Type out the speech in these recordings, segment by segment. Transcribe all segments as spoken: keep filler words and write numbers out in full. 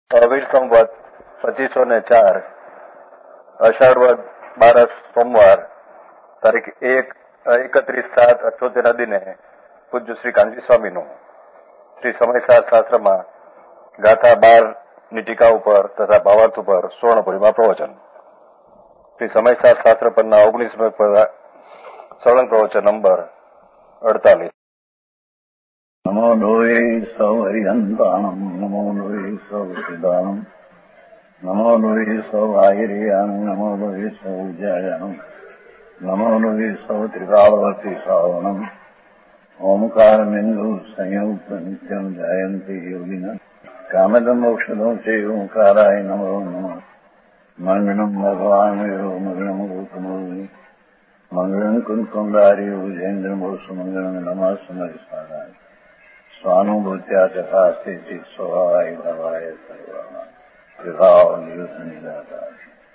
અવિર સંવત પચીસો ને ચાર અષાઢવદ બારસ સોમવાર તારીખ એક એકત્રીસ સાત અઠ્યોતેર દિને પૂજ્ય શ્રી કાંજી સ્વામીનું શ્રી સમયસાર શાસ્ત્રમાં ગાથા બાર ની ટીકા ઉપર તથા ભાવાર્થ ઉપર સુવર્ણપુરીમાં પ્રવચન. શ્રી સમયસાર શાસ્ત્ર પરના ઓગણીસમે સળંગ પ્રવચન નંબર અડતાલીસ. નમો લોહે સૌ હરિહંતાણમ નમો લોહે સૌ સિદાનમ નમો લોહે સૌ આયર્યાન નમો લોહે સૌ જયાનમ નમો લોહે સૌ ત્રિકાળવતી શ્રાવણમ ઓમકાર બિંદુ સંયુક્ત નિત્યમ જયંતિ યોગિના કામદમ મોક્ષદમ છે ઓંકારાય નમો નમઃ. મંગલમ ભગવાન વીરો મંગલમ ગૌતમોની મંગલમ કુંકુંડારી ઉજેન્દ્ર મોક્ષ મંગલમ નમઃ સમયસારાય સ્વાનુભૂત્યા તથા સ્થિતિ સ્વભાવાય ભવાય સર્વમાં વિભાવ નિયુદ્ધ નિરાકાર.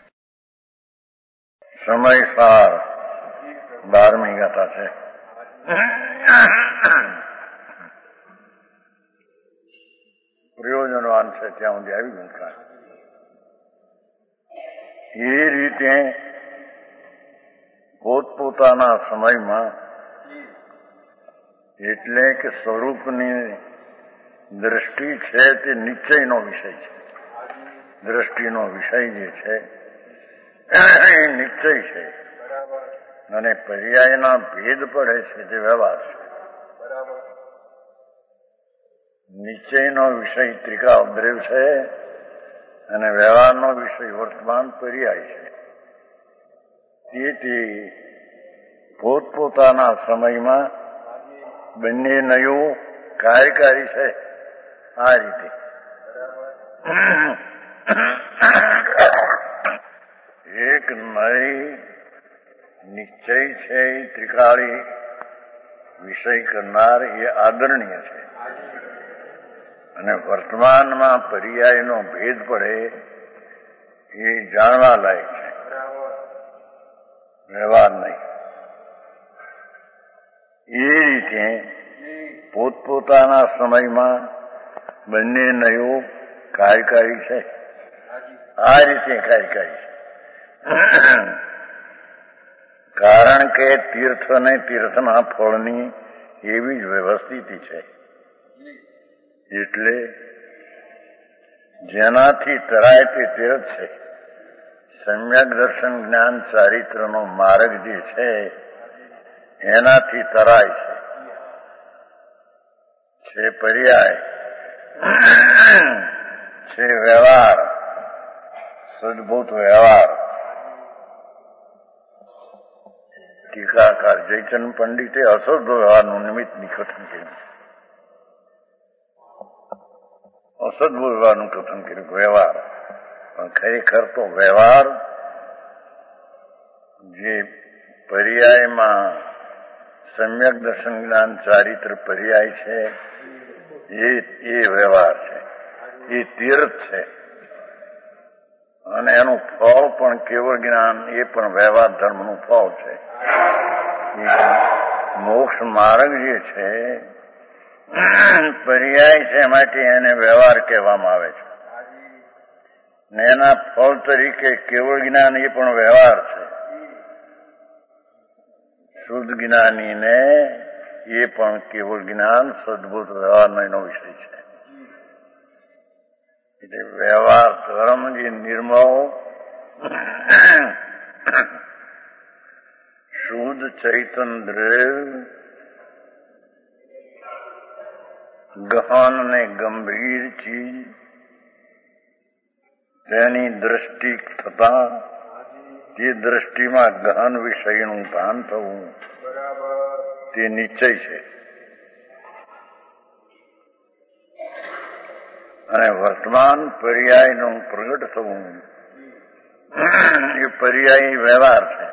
સમયસાર બારમી ગાથા છે. પ્રયોજનવાન છે ત્યાં સુધી આવી ગયું. એ રીતે પોતપોતાના સમયમાં એટલે કે સ્વરૂપની દ્રષ્ટિ છે તે નિશ્ચયનો વિષય છે. દ્રષ્ટિનો વિષય જે છે એ નિશ્ચય છે અને પર્યાયના ભેદ પડે છે તે વ્યવહાર છે. નિશ્ચયનો વિષય ત્રિકાદ્રવ છે અને વ્યવહારનો વિષય વર્તમાન પર્યાય છે. તેથી પોતપોતાના સમયમાં બંને નયું કાર્યકારી છે. આ રીતે એક નય નિશ્ચય છે એ ત્રિકાળી વિષય કરનાર એ આદરણીય છે અને વર્તમાનમાં પર્યાયનો ભેદ પડે એ જાણવા લાયક છે, વ્યવહાર નહીં. એ રીતે પોતપોતાના સમયમાં બંને નયો કાર્યકારી છે. આ રીતે કાર્યકારી છે કારણ કે તીર્થ અને તીર્થના ફળની એવી જ વ્યવસ્થિતિ છે. એટલે જેનાથી તરાય તે તીર્થ છે. સમ્યક દર્શન જ્ઞાન ચારિત્રનો માર્ગ જે છે એનાથી તરાય છે. છે પર્યાય, છે વ્યવહાર, સદભૂત વ્યવહાર. ટીકાકાર જયચંદ પંડિતે અસદ વ્યવહારનું નિમિત્ત કથન કર્યું. અસદભૂત વ્યવહારનું કથન કર્યું વ્યવહાર, પણ ખરેખર તો વ્યવહાર જે પર્યાયમાં સમ્યક દર્શન જ્ઞાન ચારિત્ર પર્યાય છે એ એ વ્યવહાર છે, એ તીર્થ છે અને એનું ફળ પણ કેવળ જ્ઞાન, એ પણ વ્યવહાર ધર્મનું ફળ છે. મોક્ષ માર્ગ જે છે પર્યાય છે માટે એને વ્યવહાર કહેવામાં આવે છે ને એના ફળ તરીકે કેવળ જ્ઞાન એ પણ વ્યવહાર છે. શુદ્ધ જ્ઞાનીને એ પણ કેવળ જ્ઞાન સદભૂત વ્યવહારનો એનો વિષય છે. એટલે વ્યવહાર ધર્મ જે નિર્મળ શુદ્ધ ચૈતન દ્રવ્ય ગહન અને ગંભીર ચીજ તેની દ્રષ્ટિ થતા તે દ્રષ્ટિમાં ગહન વિષયનું ભાન થવું તે નિશ્ચય છે અને વર્તમાન પર્યાયનું પ્રગટ થવું એ પર્યાયી વ્યવહાર છે.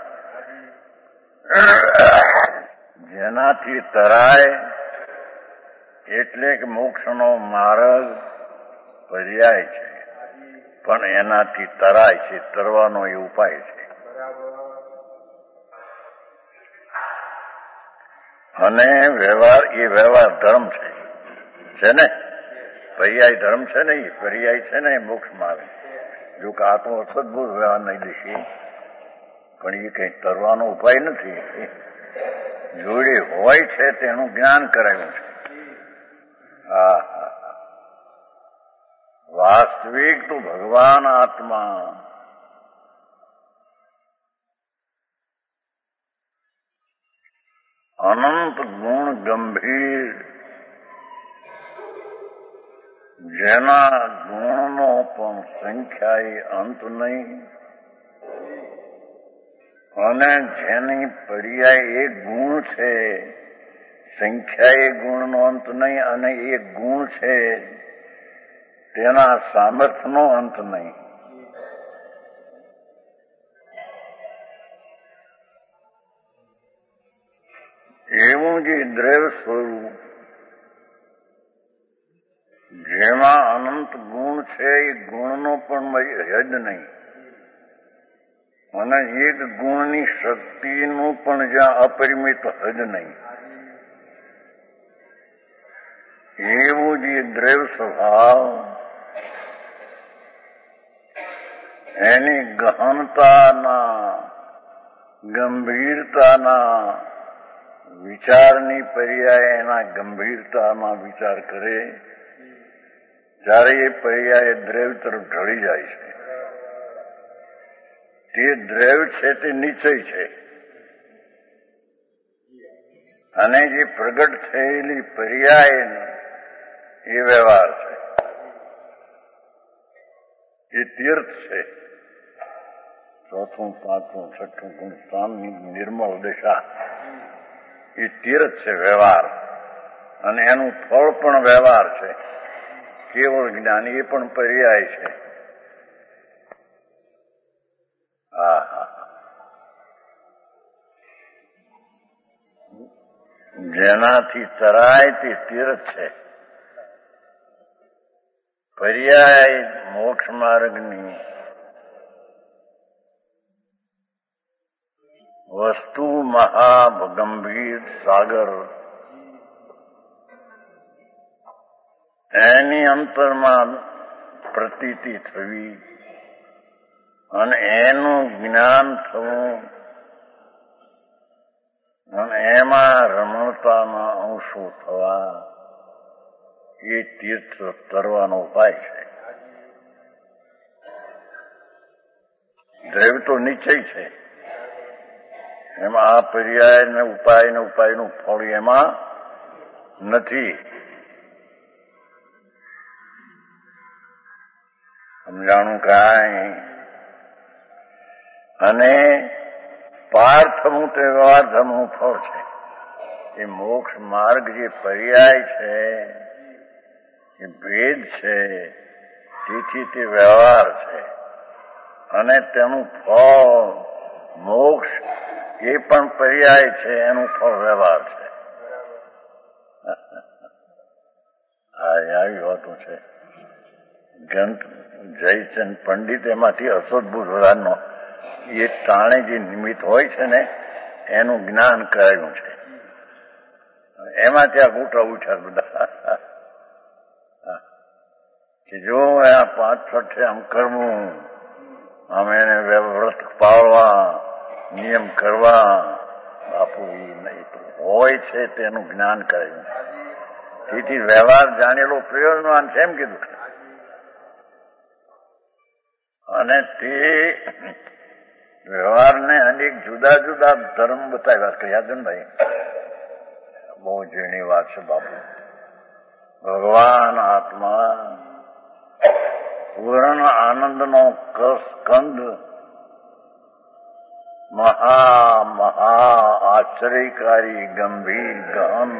જેનાથી તરાય એટલે કે મોક્ષનો માર્ગ પર્યાય છે પણ એનાથી તરાય છે, તરવાનો એ ઉપાય છે. અને વ્યવહાર એ વ્યવહાર ધર્મ છે છે ને પર્યાય ધર્મ છે ને એ પર્યાય છે ને એ મોક્ષમાં આવે. જો કે આ તો અસદભૂત વ્યવહાર નહીં દેખી, પણ એ કંઈ તરવાનો ઉપાય નથી. જોડે હોય છે તેનું જ્ઞાન કરાયું છે. હા હા વાસ્તવિક તો ભગવાન આત્મા અનંત ગુણ ગંભીર, જેના ગુણનો પણ સંખ્યાએ અંત નહીં, અને જેની પર્યાય એક ગુણ છે, સંખ્યાએ ગુણનો અંત નહીં, અને એક ગુણ છે તેના સામર્થ્યનો અંત નહીં. એવું જે દ્રવ્ય સ્વરૂપ જેમાં અનંત ગુણ છે એ ગુણનો પણ હદ નહીં, અને એક ગુણની શક્તિનું પણ જ્યાં અપરિમિત હદ નહીં, એવું જે દ્રવ્ય સ્વભાવ એની ગહનતાના ગંભીરતાના વિચારની પર્યાય એના ગંભીરતામાં વિચાર કરે ત્યારે એ પર્યાય દ્રવ્ય તરફ ઢળી જાય છે. તે દ્રવ્ય છે તે નિશ્ચય છે, અને જે પ્રગટ થયેલી પર્યાય એ વ્યવહાર છે, એ તીર્થ છે. ચોથું પાંચમું છઠ્ઠું ગુણ સ્થાનની નિર્મળ દશા એ તીર્થ છે વ્યવહાર, અને એનું ફળ પણ વ્યવહાર છે. કેવળ જ્ઞાન એ પણ પર્યાય છે. હા હા જેનાથી તરાય તે તીર્થ છે. પર્યાય મોક્ષ માર્ગની વસ્તુ મહાગંભીર સાગર, એની અંતરમાં પ્રતીતિ થવી અને એનું જ્ઞાન થવું અને એમાં રમણતાના અંશો થવા એ તીર્થ તરવાનો ઉપાય છે. દ્રવ્ય તો નિશ્ચય છે, એમાં આ પર્યાય ને ઉપાય ને ઉપાયનું ફળ એમાં નથી. સમજાણું કાંઈ? અને પાર્થનું તે વ્યવહારધમનું ફળ છે. એ મોક્ષ માર્ગ જે પર્યાય છે એ ભેદ છે, તેથી તે વ્યવહાર છે, અને તેનું ફળ મોક્ષ એ પણ પર્યાય છે, એનું ફળ વ્યવહાર છે. હા આવી વાતો છે. ગ્રંથ જયચંદ પંડિત એમાંથી અસદભૂત વ્યવહારનો એ તાણે જે નિમિત્ત હોય છે ને એનું જ્ઞાન કરાયું છે. એમાં ત્યાં ગોઠા ઉઠ્યા બધા કે જો આ પાંચ છઠ્ઠે આમ કરવું, આમ એને વ્રત પાળવા, નિયમ કરવા, બાપુ એ નહીં હોય છે તેનું જ્ઞાન કરાયું છે. તેથી વ્યવહાર જાણેલો પ્રયોજનવાન છે એમ કીધું. અને તે વ્યવહારને અનેક જુદા જુદા ધર્મ બતાવ્યા. યાદનભાઈ બહુ ઝીણી વાત છે બાપુ. ભગવાન આત્મા પૂર્ણ આનંદનો સ્કંદ મહા મહા આશ્ચર્યકારી ગંભીર ગહન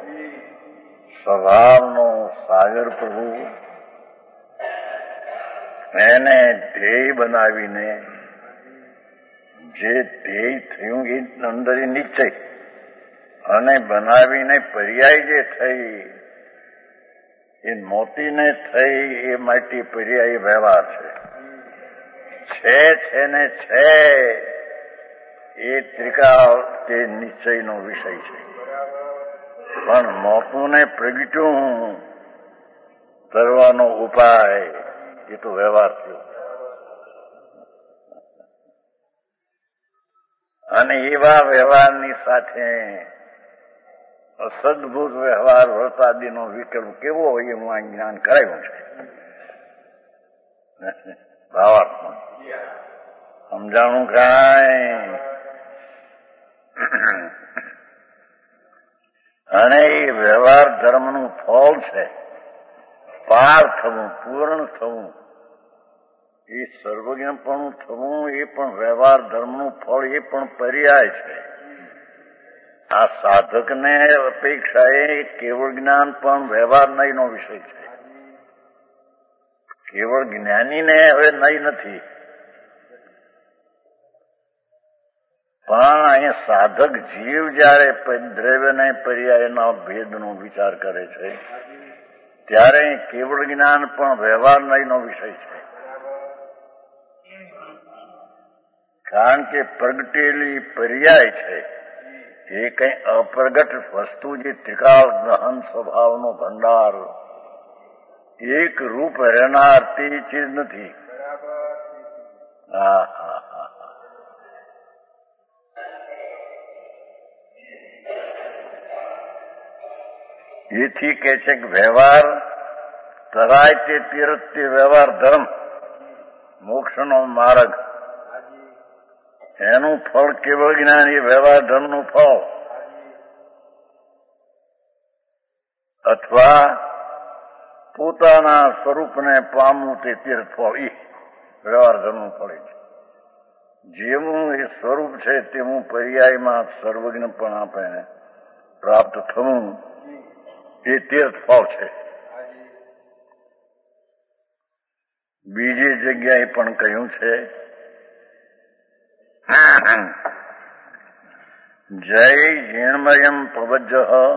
સ્વભાવનો સાગર પ્રભુ એને ધ્યેય બનાવીને જે ધ્યેય થયું એ અંદર નિશ્ચય, અને બનાવીને પર્યાય જે થઈ એ મોતીને થઈ એ માટે પર્યાય વ્યવહાર છે. છે છે ને છે એ ત્રિકાળ તે નિશ્ચયનો વિષય છે. પણ મોતુંને પ્રગટ્યું કરવા કરવાનો ઉપાય એ તો વ્યવહાર થયો. અને એવા વ્યવહારની સાથે અસદભૂત વ્યવહાર વર્તાદીનો વિકલ્પ કેવો હોય એ હું આ જ્ઞાન કરાવ્યું છે. ભાવાર્થમાં સમજાણું કાંઈ. અને એ વ્યવહાર ધર્મનું ફળ છે. પાર થવું, પૂર્ણ થવું, એ સર્વજ્ઞપણું થવું એ પણ વ્યવહાર ધર્મનું ફળ, એ પણ પર્યાય છે. આ સાધકને અપેક્ષાએ કેવળ જ્ઞાન પણ વ્યવહાર નહીંનો વિષય છે. કેવળ જ્ઞાનીને હવે નહીં નથી, પણ અહીંયા સાધક જીવ જયારે દ્રવ્યને પર્યાયના ભેદનો વિચાર કરે છે ત્યારે કેવળ જ્ઞાન પણ વ્યવહાર નહીંનો વિષય છે. કારણ કે પ્રગટેલી પર્યાય છે એ કઈ અપ્રગટ વસ્તુ, જે ત્રિકાળ ગહન સ્વભાવનો ભંડાર એક રૂપ રહેનાર તે ચીજ નથી. હા હા હા એથી કે છે કે વ્યવહાર તરાય તે તીર્થ તે વ્યવહાર ધર્મ, મોક્ષનો માર્ગ, એનું ફળ કેવળ જ્ઞાન, એ વ્યવહાર ધર્મનું ફળ. અથવા પોતાના સ્વરૂપને પામવું તે તીર્થ ફળ, એ વ્યવહાર ધર્મનું ફળ છે. જેવું એ સ્વરૂપ છે તેવું પર્યાયમાં સર્વજ્ઞ પણ આપણે પ્રાપ્ત થવું એ તીર્થ ફળ છે. બીજી જગ્યાએ પણ કહ્યું છે, જય જીર્ણમયમ પ્રવજ્જ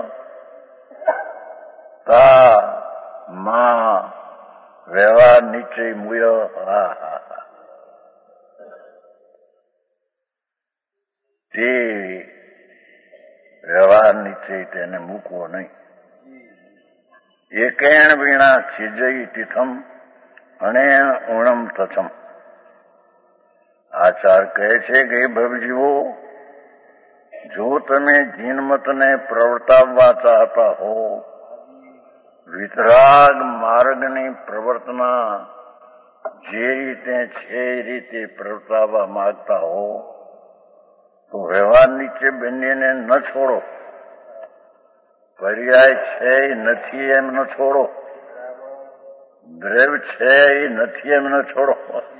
તા મા વ્યવહાર નિશ્ચય મુય. હા હા હા તે વ્યવહાર નિશ્ચય તેને મૂકવો નહીં. એકેણ વીણા છિજઈ તીથમ અને ઉણમ તથમ. આચાર કહે છે કે ભવજીવો, જો તમે જીનમતને પ્રવર્તાવવા ચાહતા હો, વિતરાગ માર્ગની પ્રવર્તના જે રીતે છે એ રીતે પ્રવર્તાવવા માંગતા હો, તો વ્યવહાર નીચે બંનેને ન છોડો. પર્યાય છે એ નથી એમ ન છોડો, દ્રવ્ય છે એ નથી એમ ન છોડો.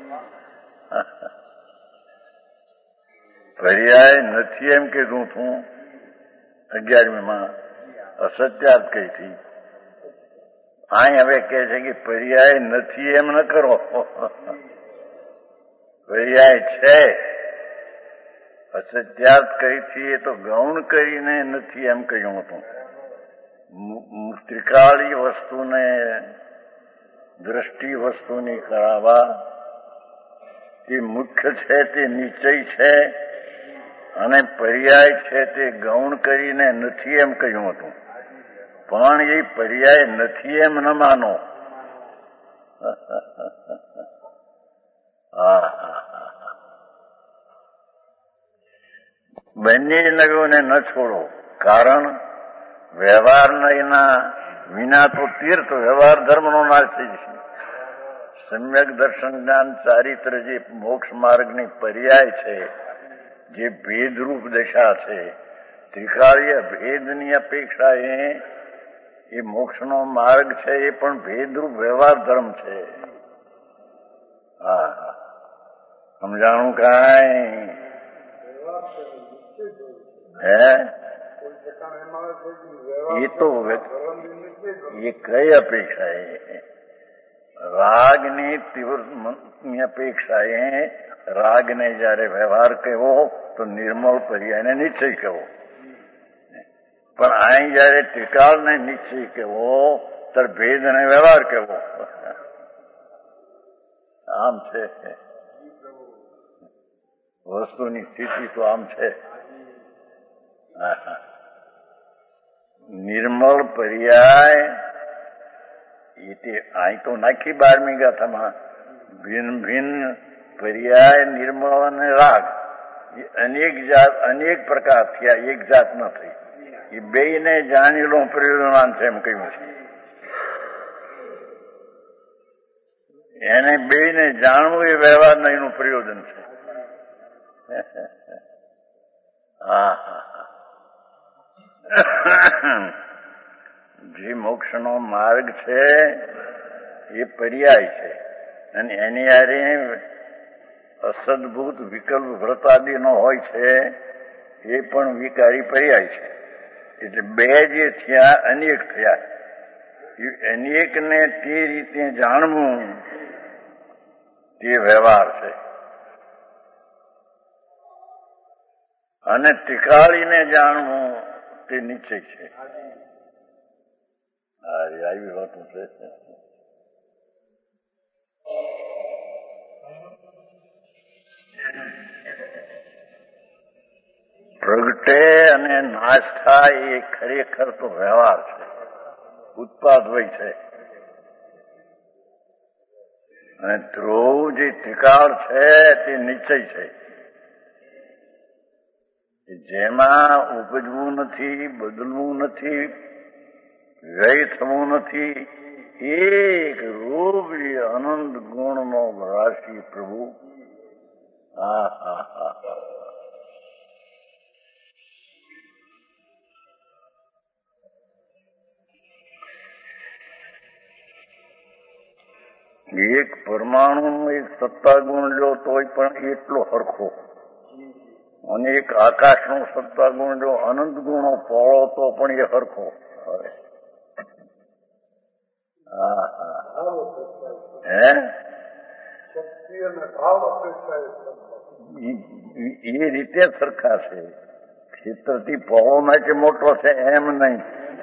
પર્યાય નથી એમ કીધું છું અગિયારમીમાં, અસત્યાત કહી હતી. અહીં હવે કહે છે કે પર્યાય નથી એમ ન કરો, પર્યાય છે. અસત્યાત કહી હતી એ તો ગૌણ કરીને નથી એમ કહ્યું હતું. ત્રિકાળી વસ્તુને દ્રષ્ટિ વસ્તુની કરાવવા તે મુખ્ય છે, તે નિશ્ચય છે, અને પર્યાય છે તે ગૌણ કરીને નથી એમ કહ્યું હતું. પણ એ પર્યાય નથી એમ ન માનો. હા બંને નવીઓને ન છોડો. કારણ વ્યવહાર એના વિના તો તીર્થ વ્યવહાર ધર્મનો નાશ થઈ જશે. સમ્યક દર્શન જ્ઞાન ચારિત્ર જે મોક્ષ માર્ગની પર્યાય છે, જે ભેદરૂપ દશા છે, ત્રિકાળીય ભેદની અપેક્ષા એ મોક્ષનો માર્ગ છે, એ પણ ભેદરૂપ વ્યવહાર ધર્મ છે. હા સમજાણું કાંઈ? હે એ તો એ કઈ અપેક્ષા એ રાગની તીવ્ર અપેક્ષા એ રાગને જયારે વ્યવહાર કહેવો તો નિર્મળ પર્યાયને નિશ્ચય કહેવો. પણ અહીં જયારે ત્રિકાળને નિશ્ચય કહેવો ત્યારે ભેદ અને વ્યવહાર કહેવો. આમ છે વસ્તુની સ્થિતિ, તો આમ છે. નિર્મળ પર્યાય એ તે અહીં તો નાખી બારમી ગાથામાં ભિન્ન ભિન્ન પર્યાય નિર્મળ અને રાગ એ અનેક જાત અનેક પ્રકાર થયા, એક જાત ન થઈ. એ બે ને જાણેલો પ્રયોજનાન છે એમ કહ્યું છે. એને બે ને જાણવું એ વ્યવહારના એનું પ્રયોજન છે. હા જે મોક્ષનો માર્ગ છે એ પર્યાય છે અને એની હારે અસદભૂત વિકલ્પ વ્રતાદિનો હોય છે એ પણ વિકારી પર્યાય છે. એટલે બે જે થયા અનેક થયા. અનેકને તે રીતે જાણવું તે વ્યવહાર છે અને ટીકાળીને જાણવું તે નિશ્ચય છે. આવી વાતો છે. પ્રગટે અને નાશ થાય એ ખરેખર તો વ્યવહાર છે, ઉત્પાદ હોય છે. અને ધ્રુવ જે ટીકાળ છે તે નિશ્ચય છે, જેમાં ઉપજવું નથી, બદલવું નથી, વ્યય થવું નથી. એક રૂપ અનંત ગુણનો રાશિ પ્રભુ. હા હા હા એક પરમાણુ એક સત્તા ગુણ લો તોય પણ એટલો હરખો, અને એક આકાશનો સત્તા ગુણ લો અનંત ગુણો પોળો તો પણ એ હરખો. હા હા હે એ રીતે સરખા છે. ક્ષેત્રથી પોળો માટે મોટો છે એમ નહીં,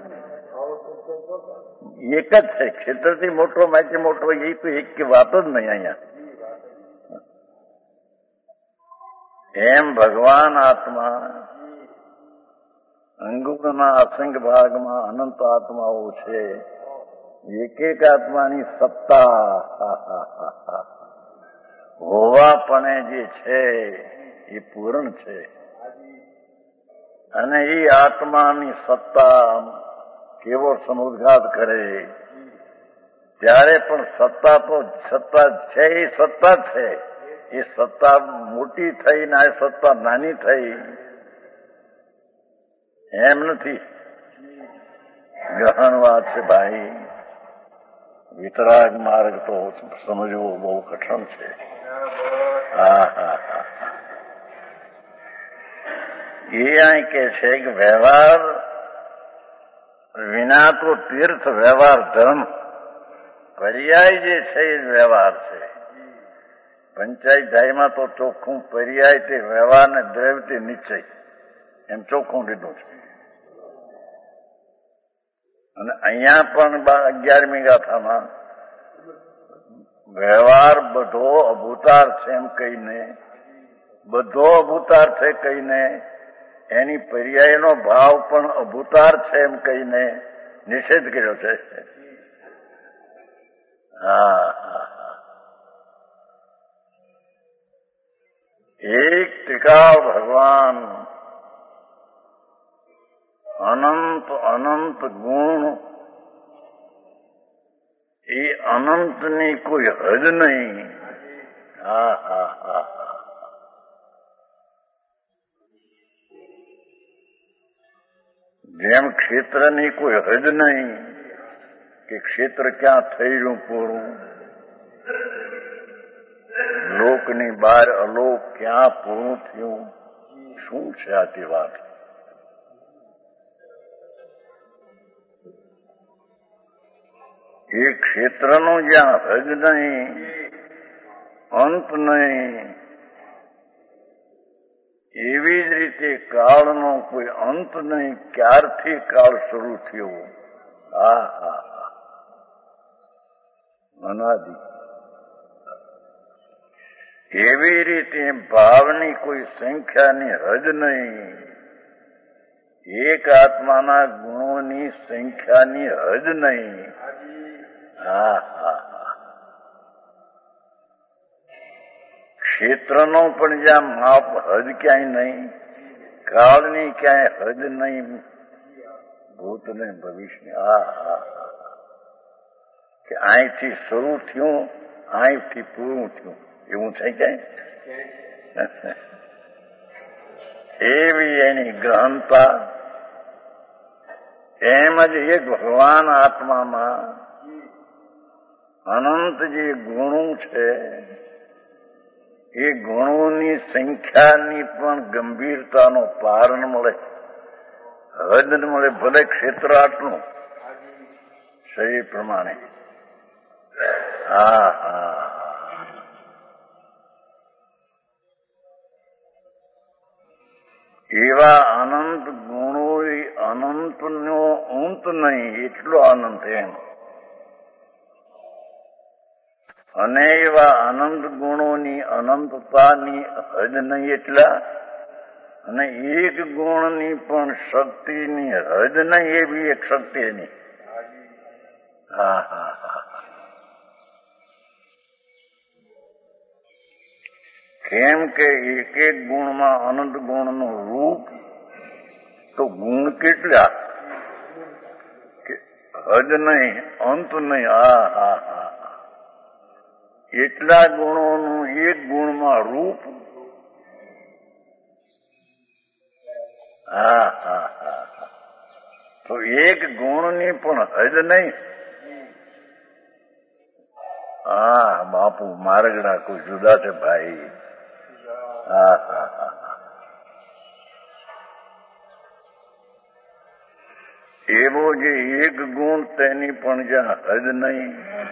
એક જ છે. ક્ષેત્રથી મોટો માટે મોટો એ તો એક વાત જ નહીં અહીંયા. એમ ભગવાન આત્મા અંગુરના અસંગ ભાગમાં અનંત આત્માઓ છે. એક એક આત્માની સત્તા હોવાપણે જે છે એ પૂર્ણ છે. અને એ આત્માની સત્તા કેવો સમુદ્ઘાત કરે ત્યારે પણ સત્તા તો સત્તા છે, એ સત્તા છે. એ સત્તા મોટી થઈ ને આ સત્તા નાની થઈ એમ નથી. ગહન વાત છે ભાઈ. વિતરાગ માર્ગ તો સમજવો બહુ કઠણ છે. હા હા હા એ અહીં કે છે કે વ્યવહાર વિના તો તીર્થ વ્યવહાર ધર્મ. પર્યાય જે છે એ વ્યવહાર છે. પંચાયતમાં તો ચોખ્ખું પર્યાય તે વ્યવહાર ને દ્રવ્ય તે નિશ્ચય એમ ચોખ્ખું લીધું છે. અને અહીંયા પણ અગિયારમી ગાથામાં વ્યવહાર બધો અભૂતાર છે એમ કહીને, બધો અભૂતાર છે કહીને, એની પર્યાયનો ભાવ પણ અભૂતાર છે એમ કહીને નિષેધ કર્યો છે. હા હા એક ટીકા ભગવાન અનંત અનંત ગુણ, એ અનંતની કોઈ હદ નહીં. હા હા હા જેમ ક્ષેત્રની કોઈ હદ નહીં કે ક્ષેત્ર ક્યાં થઈ રહ્યું પૂરું, લોકની બહાર અલોક ક્યાં પૂરું થયું. શું છે આ તે વાત? એ ક્ષેત્રનો જ્યાં હદ નહીં, અંત નહીં, એવી જ રીતે કાળનો કોઈ અંત નહીં. ક્યારથી કાળ શરૂ થયો? હા હા હા અનાદિ. એવી રીતે ભાવની કોઈ સંખ્યાની હદ નહીં. એક આત્માના ગુણોની સંખ્યાની હદ નહીં. હા ક્ષેત્રનો પણ જ્યાં માપ હદ ક્યાંય નહીં, કાળની ક્યાંય હદ નહીં, ભૂત ને ભવિષ્ય આ કે અહીંથી શરૂ થયું, અહીંથી પૂરું થયું એવું છે ક્યાંય? એવી એની ગહનતા. એમ જ એક ભગવાન આત્મામાં અનંત જે ગુણો છે એ ગુણોની સંખ્યાની પણ ગંભીરતાનો પાર ન મળે, હદ ન મળે. ભલે ક્ષેત્ર આટલું શરીર પ્રમાણે. હા હા એવા અનંત ગુણો, અનંતનો અંત નહીં એટલો અનંત એમ. અને એવા અનંત ગુણોની અનંતતાની હદ નહીં એટલા, અને એક ગુણની પણ શક્તિની હદ નહીં એવી એક શક્તિ એની. હા હા હા કેમ કે એક એક ગુણમાં અનંત ગુણનું રૂપ, તો ગુણ કેટલા કે હદ નહીં, અંત નહીં. હા હા હા એટલા ગુણોનું એક ગુણમાં રૂપ. હા હા હા તો એક ગુણની પણ હદ નહીં. હા બાપુ મારગડા કોઈ જુદા છે ભાઈ. હા હા હા એવો જે એક ગુણ તેની પણ જ્યાં હદ નહીં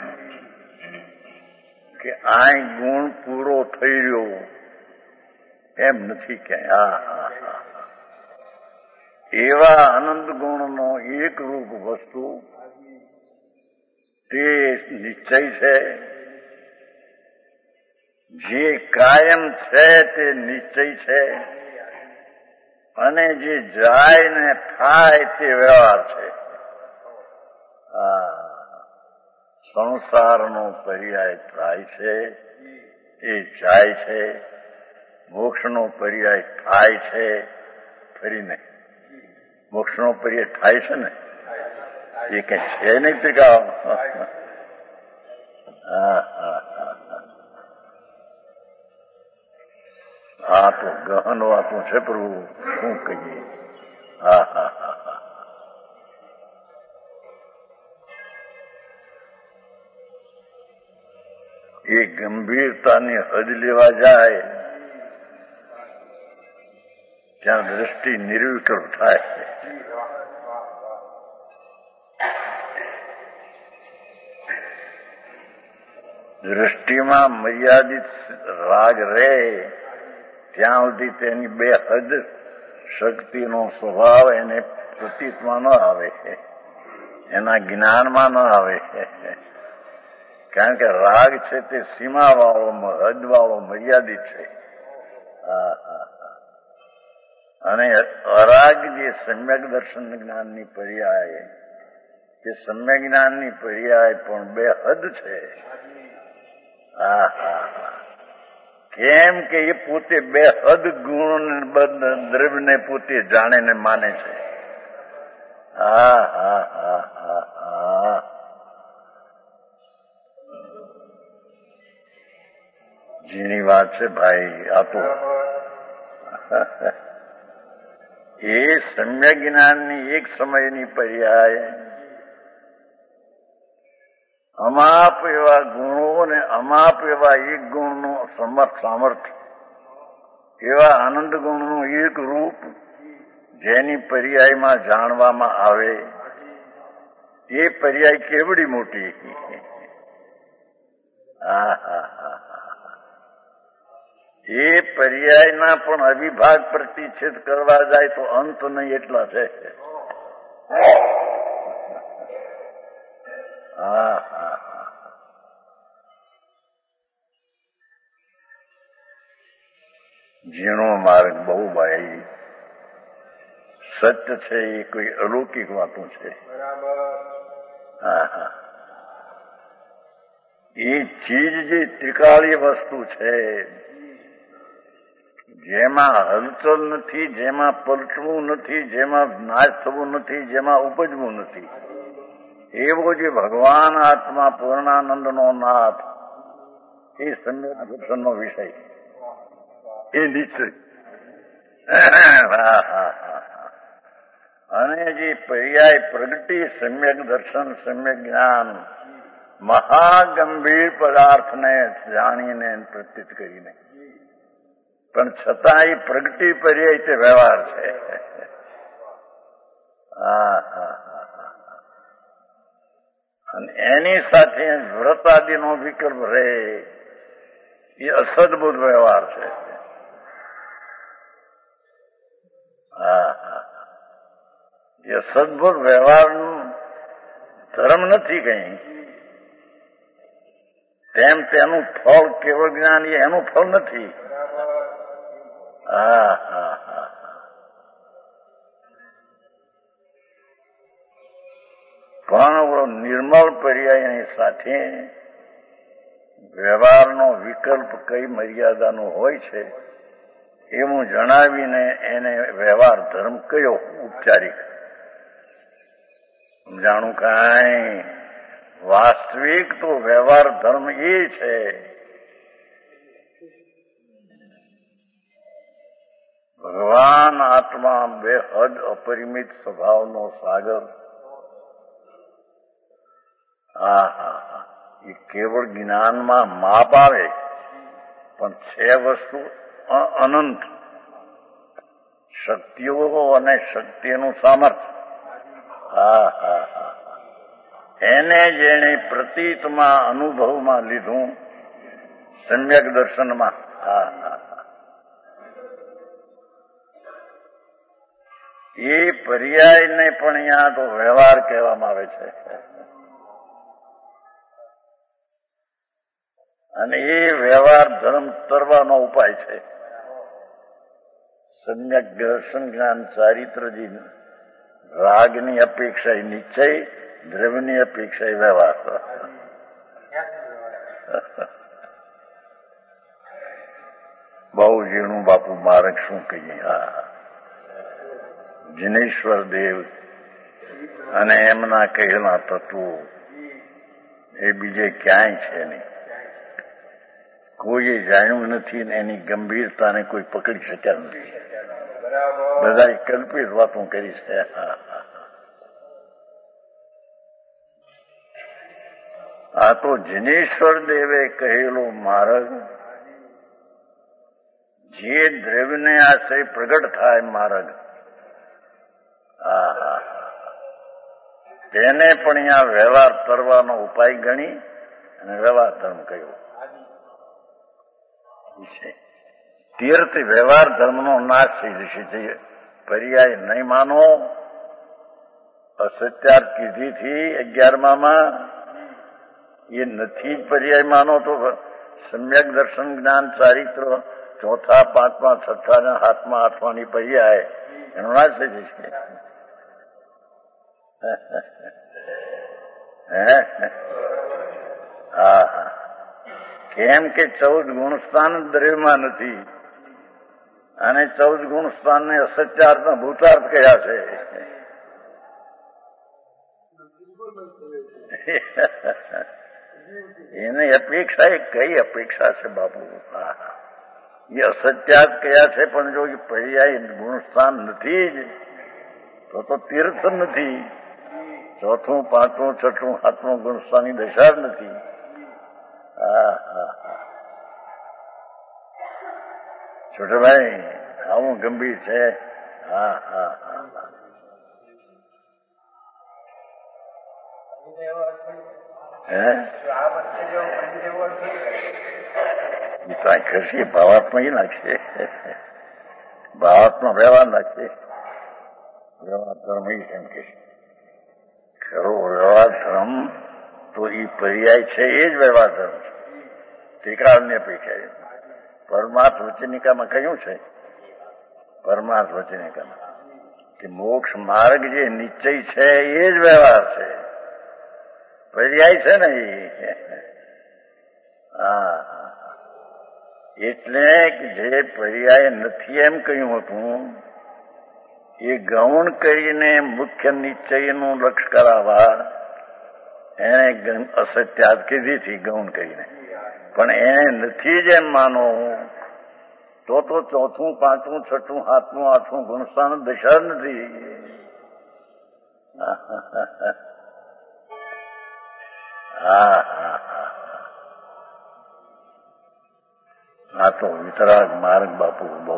કે આ ગુણ પૂરો થઈ રહ્યો એમ નથી ક્યાંય. હા હા હા એવા અનંત ગુણનો એક રૂપ વસ્તુ તે નિશ્ચય છે. જે કાયમ છે તે નિશ્ચય છે, અને જે જાય ને થાય તે વ્યવહાર છે. હા સંસારનો પર્યાય થાય છે એ જાય છે, મોક્ષનો પર્યાય થાય છે ફરી નહીં. મોક્ષનો પર્યાય થાય છે ને એ કઈ છે નહીં ટીકા. હા હા આ તો ગહન વાતો છે પ્રભુ, શું કહીએ. હા હા હા હા એ ગંભીરતાની હદ લેવા જાય ત્યાં દ્રષ્ટિ નિર્વિકલ્પ થાય. દ્રષ્ટિમાં મર્યાદિત રાગ રહે ત્યાં સુધી તેની બે હદ શક્તિનો સ્વભાવ એને પ્રતીતમાં ન આવે, એના જ્ઞાનમાં ન આવે. કારણ કે રાગ છે તે સીમા વાળો, હદ વાળો, મર્યાદિત છે. અને અરાગ જે સમ્યક દર્શન જ્ઞાનની પર્યાય, તે સમ્યક જ્ઞાનની પર્યાય પણ બે હદ છે. હા હા કેમ કે એ પોતે બે હદ ગુણ દ્રવ્યને પોતે જાણે ને માને છે. હા હા હા હા હા જેની વાત છે ભાઈ. આ તો એ સમ્યક જ્ઞાનની એક સમયની પર્યાય અમાપ એવા ગુણો ને અમાપ એવા એક ગુણનું સમર્થ સામર્થ્ય, એવા આનંદ ગુણનું એક રૂપ જેની પર્યાયમાં જાણવામાં આવે, એ પર્યાય કેવડી મોટી. હા હા હા એ પર્યાયના પણ અવિભાગ પ્રતિચ્છેદ કરવા જાય તો અંત નહીં એટલા છે. હા હા ઝીણો માર્ગ બહુ ભાઈ સત્ય છે. એ કોઈ અલૌકિક વાતું છે. હા હા એ ચીજ જે ત્રિકાળી વસ્તુ છે જેમાં હલચલ નથી, જેમાં પલટવું નથી, જેમાં નાશ થવું નથી, જેમાં ઉપજવું નથી, એવો જે ભગવાન આત્મા પૂર્ણાનંદનો નાથ, એ સમ્યક દર્શનનો વિષય, એ નિશ્ચય. અને જે પર્યાય પ્રગટી સમ્યક દર્શન, સમ્યક જ્ઞાન, મહાગંભીર પદાર્થને જાણીને પ્રતીત કરીને, પણ છતાં એ પ્રગટી પર્યાય તે વ્યવહાર છે. હા હા અને એની સાથે વ્રત આદિનો વિકલ્પ રહે, એ અસદબુદ્ધ વ્યવહાર છે. હા હા એ સદબુદ્ધ વ્યવહારનું ધર્મ નથી કઈ. તેમ તેનું ફળ કેવળ જ્ઞાન એ એનું ફળ નથી. હા હા હા પણ નિર્મળ પર્યાયની સાથે વ્યવહારનો વિકલ્પ કઈ મર્યાદાનો હોય છે એવું જણાવીને એને વ્યવહાર ધર્મ કયો ઉપચારિક જાણું. કાંઈ વાસ્તવિક તો વ્યવહાર ધર્મ એ છે ભગવાન આત્મા બેહદ અપરિમિત સ્વભાવનો સાગર. હા હા હા એ કેવળ જ્ઞાનમાં માપ આવે, પણ છે વસ્તુ અનંત શક્તિઓ અને શક્તિનું સામર્થ્ય. હા હા હા એને જેણે પ્રતીતમાં અનુભવમાં લીધું સમ્યક દર્શનમાં. હા હા એ પર્યાયને પણ અહીંયા તો વ્યવહાર કહેવામાં આવે છે. અને એ વ્યવહાર ધર્મ તરવાનો ઉપાય છે. સમ્યક દર્શન જ્ઞાન ચારિત્રજી રાગની અપેક્ષા નિશ્ચય, દ્રવ્યની અપેક્ષા વ્યવહાર. બહુ ઝીણું બાપુ માર્ગ શું કહીએ. હા જિનેશ્વર દેવ અને એમના કહેલા તત્વો એ બીજે ક્યાંય છે નહીં. કોઈએ જાણ્યું નથી ને એની ગંભીરતાને કોઈ પકડી શક્યા નથી. બધા કલ્પિત વાતો કરી છે. આ તો જિનેશ્વર દેવે કહેલો માર્ગ જે દ્રવ્યને આશ્રય પ્રગટ થાય માર્ગ, તેને પણ અહીંયા વ્યવહાર કરવાનો ઉપાય ગણી અને વ્યવહાર ધર્મ કહ્યો. તીર્થ વ્યવહાર ધર્મનો નાશ થઈ જશે. પર્યાય નહીં માનો. અસત્યાર કીધીથી અગિયારમામાં એ નથી પર્યાય માનો તો સમ્યક દર્શન જ્ઞાન ચારિત્ર ચોથા પાંચમા છઠ્ઠા ને હાથમાં આઠમાની પર્યાય એનો નાશ થઈ જશે. હા હા કેમ કે ચૌદ ગુણસ્થાન દ્રવ્યમાં નથી અને ચૌદ ગુણસ્થાનને અસત્યાર્થના ભૂતાર્થ કયા છે. એની અપેક્ષા એ કઈ અપેક્ષા છે બાપુ? એ અસત્યાર્થ કયા છે, પણ જો એ પર્યાય ગુણસ્થાન નથી જ તો તો તીર્થ નથી. ચોથું પાંચમું છઠ્ઠું સાતમું ગુણસ્થાનની દશા જ નથી. હા હા છોટાભાઈ આવું ગંભીર છે. હા હા હા હે કરશે ભાવાત્મા એ નાખશે. ભાવાત્મા વ્યવહાર નાખશે. વ્યવહાર ધર્મ એ એમ કે ખરો વ્યવહાર ધર્મ તો એ પર્યાય છે, એ જ વ્યવહાર ધર્મ છે. ટીકાની અપેક્ષા પરમાર્થ વચનિકામાં કહ્યું છે, પરમાર્થ વચનિકામાં કે મોક્ષ માર્ગ જે નિશ્ચય છે એ જ વ્યવહાર છે. પર્યાય છે ને એ. હા એટલે જે પર્યાય નથી એમ કહ્યું હતું એ ગૌણ કરીને મુખ્ય નિશ્ચયનું લક્ષ કરાવવા એને અસત્યાત કીધી હતી ગૌણ કરીને, પણ એને નથી જ એમ માનો તો તો ચોથું પાંચમું છઠ્ઠું સાતમું આઠમું ગુણસ્થાન દશા નથી. હા હા હા આ તો વિતરાગ માર્ગ બાપુ બહુ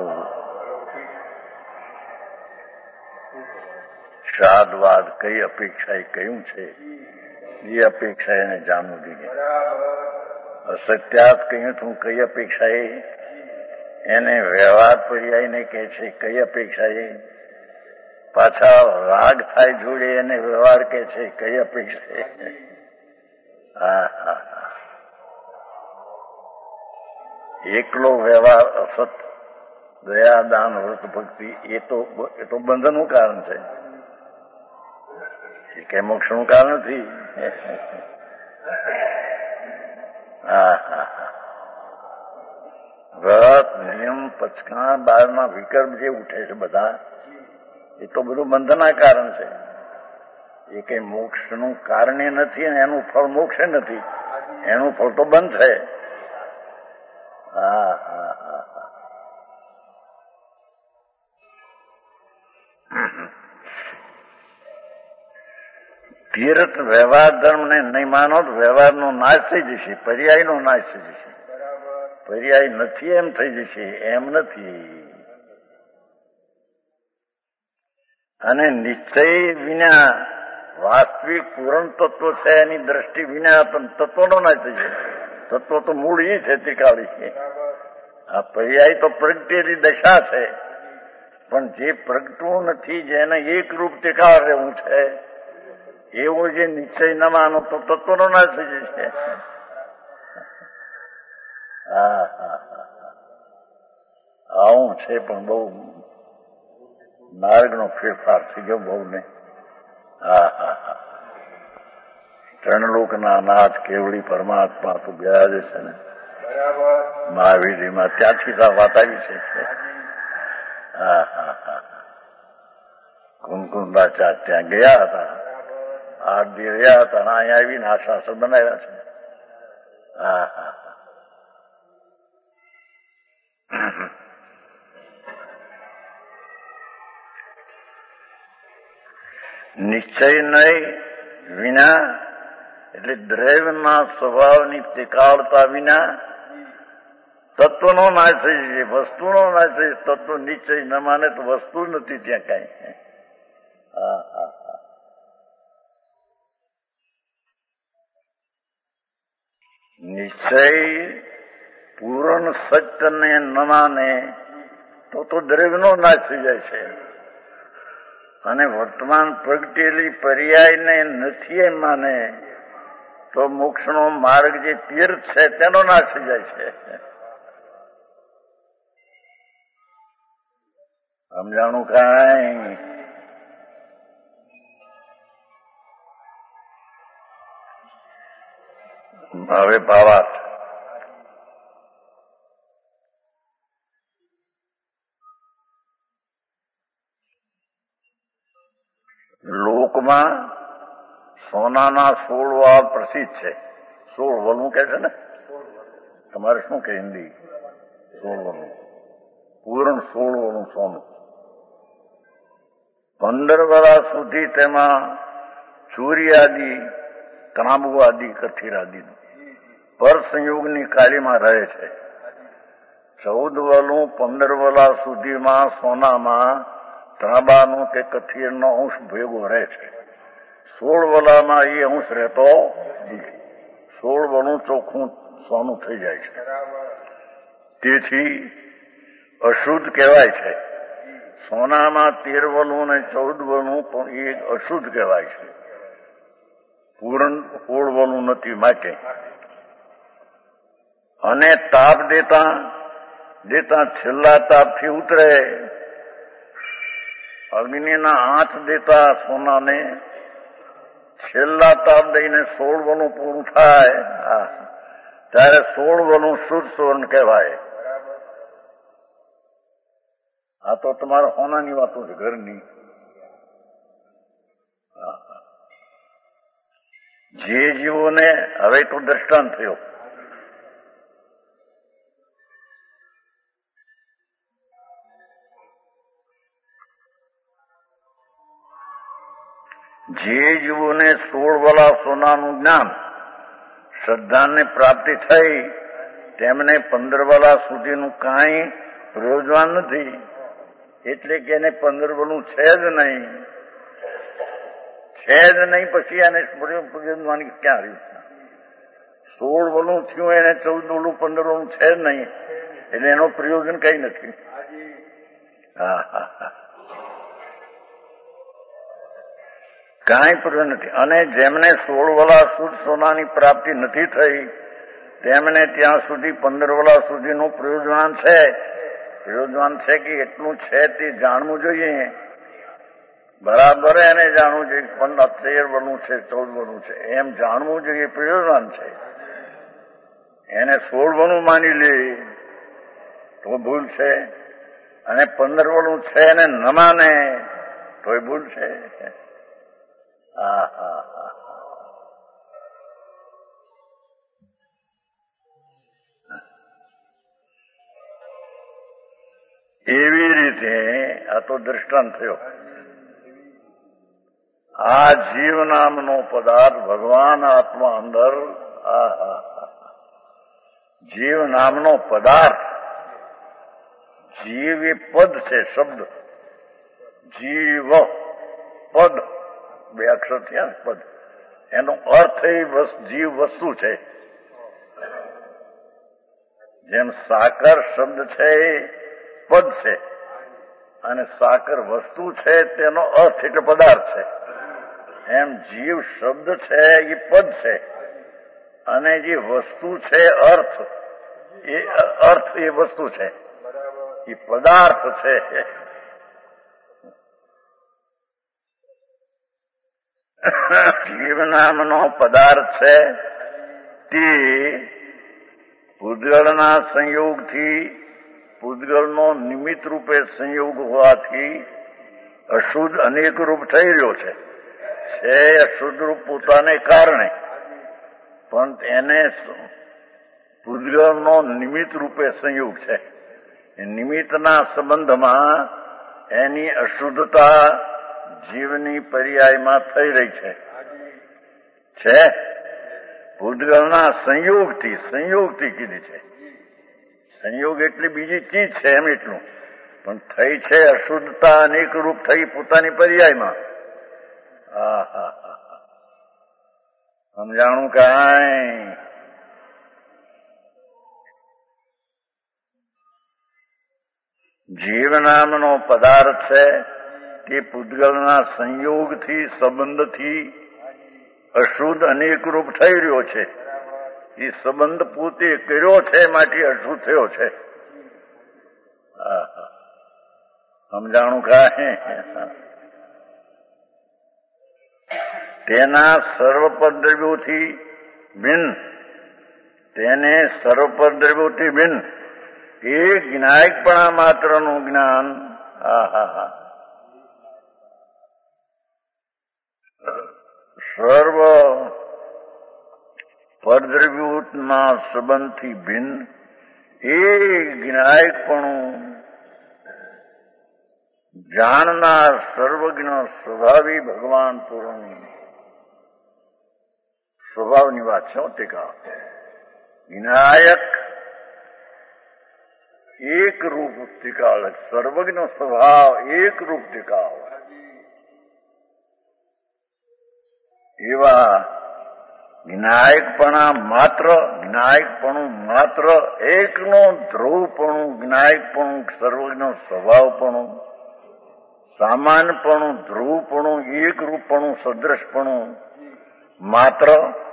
શાદવાદ કઈ અપેક્ષાએ કહ્યું છે એ અપેક્ષા એને જાણવું જોઈએ. અસત્યાત કહ્યું તું કઈ અપેક્ષાએ એને વ્યવહાર પર્યાયને કહે છે, કઈ અપેક્ષાએ પાછા રાગ થાય જોડે એને વ્યવહાર કહે છે, કઈ અપેક્ષાએ. હા હા એકલો વ્યવહાર અસત દયા દાન વ્રત ભક્તિ એ તો એ તો બંધનનું કારણ છે, એ કઈ મોક્ષનું કારણ નથી. હા હા વ્રત નિયમ પચકા બારના વિકલ્પ જે ઉઠે છે બધા એ તો બધું બંધનના કારણ છે, એ કઈ મોક્ષનું કારણ નથી અને એનું ફળ મોક્ષ નથી, એનું ફળ તો બંધ છે. હા હા હા હા તીર્થ વ્યવહાર ધર્મ ને નહીં માનો તો વ્યવહારનો નાશ થઈ જશે, પર્યાયનો નાશ થઈ જશે. પર્યાય નથી એમ થઈ જશે, એમ નથી. અને નિશ્ચય વિના વાસ્તવિક પૂર્ણ તત્વ છે એની દ્રષ્ટિ વિના તત્વનો નાશ થઈ જશે. તત્વ તો મૂળ એ છે ત્રિકાળી. આ પર્યાય તો પ્રગટેલી દશા છે, પણ જે પ્રગટવું નથી જેને એક રૂપ ત્રિકાળ રહેવું છે એવો જે નિશ્ચય ન માનો તો તત્વનો નાશ થઈ જશે. હા હા હા આવું છે, પણ બહુ માર્ગનો ફેરફાર થઈ ગયો બહુ ને. હા હા હા ત્રણ લોકના નાથ કેવળી પરમાત્મા તો ગયા જ છે ને મહાવીરમાં, ત્યાંથી આ વાત આવી છે. હા હા હા કુમકુંદાચાર્ય ત્યાં ગયા હતા, આઠ દી રહ્યા હતા અને અહીંયા આવીને આ શાસ્ત્ર બનાવ્યા છે. હા હા નિશ્ચય નહીં વિના એટલે દ્રવ્યના સ્વભાવની ત્રિકાળતા વિના તત્વનો નાશ થઈ જશે, વસ્તુનો નાશ થઈ જશે. તત્વ નિશ્ચય ન માને તો વસ્તુ નથી ત્યાં કઈ. હા હા હા નિશ્ચય પૂર્ણ સત્યને ન માને તો તો દ્રવ્યનો નાશ થઈ જાય છે, અને વર્તમાન પ્રગટેલી પર્યાયને નથી એમ માને તો મોક્ષનો માર્ગ જે તીર્થ છે તેનો નાશ થઈ જાય છે. સમજાણું કાંઈ? હવે ભાવાર્થ લોકમાં સોનાના સોળ વાળ પ્રસિદ્ધ છે. સોળ વલું કે છે ને, તમારે શું કે હિન્દી? સોળ વલું, પૂર્ણ સોળ વલું સોનું. પંદર વર્ષ સુધી તેમાં ચોરી આદિ, કાંબુ આદિ, કથિર આદિ પર સંયોગની કાર્યમાં રહે છે. ચૌદ વલું પંદર વર્ષ સુધીમાં સોનામાં તાંબાનો કે કથિરનો અંશ ભેગો રહે છે. સોળ વલામાં એ અંશ રહેતો નથી. સોળ વલું ચોખ્ખું સોનું થઈ જાય છે, તેથી અશુદ્ધ કહેવાય છે. સોનામાં તેર વલું અને ચૌદ વલું પણ એ અશુદ્ધ કહેવાય છે, પૂર્ણ સોળ વલું નથી માટે. અને તાપ દેતા દેતા છેલ્લા તાપથી ઉતરે, અગ્નિના આંચ દેતા સોનાને છેલ્લા તાપ દઈને સોળ વલું પૂરું થાય ત્યારે સોળ વલું શુદ્ધ સુવર્ણ કહેવાય. આ તો તમારા હોનાની વાતો છે, ઘરની. જે જીવોને હવે તો દ્રષ્ટાંત થયો. જે જીવોને સોળ વલા સોનાનું જ્ઞાન શ્રદ્ધાને પ્રાપ્તિ થઈ તેમને પંદર વલા સુધીનું કાંઈ પ્રયોજન નથી. એટલે કે એને પંદર વલું છે જ નહીં, છે જ નહીં. પછી એને પ્રયોજનવાની ક્યાં રહ્યું? સોળ વલું થયું, એને ચૌદ વલું પંદર વલું છે જ નહીં, એટલે એનો પ્રયોજન કઈ નથી. હા હા હા કાંઈ પ્રયોજન નથી. અને જેમને સોળ વલા શુદ્ધ સોનાની પ્રાપ્તિ નથી થઈ તેમને ત્યાં સુધી પંદર વલા સુધીનું પ્રયોજન છે. પ્રયોજન છે કે એટલું છે તે જાણવું જોઈએ. બરાબર એને જાણવું જોઈએ. પંદર તેર વલું છે, ચૌદ વલું છે, એમ જાણવું જોઈએ. પ્રયોજન છે. એને સોળ વલું માની લે તો ભૂલ છે, અને પંદર વલું છે એને ન માને તોય ભૂલ છે. હા હા હા એવી રીતે આ તો દ્રષ્ટાંત થયો. આ જીવ નામનો પદાર્થ ભગવાન આત્મા અંદર, આ જીવ નામનો પદાર્થ, જીવ એ પદ છે, શબ્દ. જીવ પદ બે અક્ષર થયા ને, પદ. એનો અર્થ એ જીવ વસ્તુ છે. જેમ સાકર શબ્દ છે એ પદ છે, અને સાકર વસ્તુ છે તેનો અર્થ એટલે પદાર્થ છે. એમ જીવ શબ્દ છે એ પદ છે, અને જે વસ્તુ છે અર્થ, એ અર્થ એ વસ્તુ છે, એ પદાર્થ છે. જીવ નામનો પદાર્થ છે તે પૂતગળના સંયોગથી, પૂતગળનો નિમિત્ત રૂપે સંયોગ હોવાથી અશુદ્ધ અનેક રૂપ થઈ રહ્યો છે. છે અશુદ્ધ રૂપ પોતાને કારણે, પણ એને પૂતગળનો નિમિત્ત રૂપે સંયોગ છે. એ નિમિત્તના સંબંધમાં એની અશુદ્ધતા જીવની પર્યાયમાં થઈ રહી છે. છે પૂતગળના સંયોગથી, સંયોગથી કીધી છે. સંયોગ એટલે બીજી ચીજ છે એમ એટલું, પણ થઈ છે અશુદ્ધતા અનેક રૂપ થઈ પોતાની પર્યાયમાં. હા હા હા સમજાણું કાંઈ? જીવ નામનો પદાર્થ છે તે પૂતગળના સંયોગથી, સંબંધથી અશુદ્ધ અનેક રૂપ થઈ રહ્યો છે. એ સંબંધ પોતે કર્યો છે માટે અશુદ્ધ થયો છે. સમજાણું કાંઈ? તેના સર્વપદ દ્રવ્યોથી ભિન્ન, તેને સર્વપદ દ્રવ્યોથી ભિન્ન એ જ્ઞાયકપણા માત્રનું જ્ઞાન. હા હા હા સર્વ પરદ્રવ્યોના સંબંધથી ભિન્ન એ જ્ઞાયકપણું જાણનાર સર્વજ્ઞ સ્વભાવી ભગવાન પૂર્ણ સ્વભાવની વાત છે. ટીકા જ્ઞાયક એક રૂપ ટીકા, સર્વજ્ઞ સ્વભાવ એક રૂપ ટીકા. એવા જ્ઞાયકપણા માત્ર, જ્ઞાયકપણું માત્ર, એકનો ધ્રુવપણું, જ્ઞાયકપણું, સર્વજ્ઞ સ્વભાવપણું, સામાન્યપણું, ધ્રુવપણું, એકરૂપપણું, સદ્રશપણું માત્ર,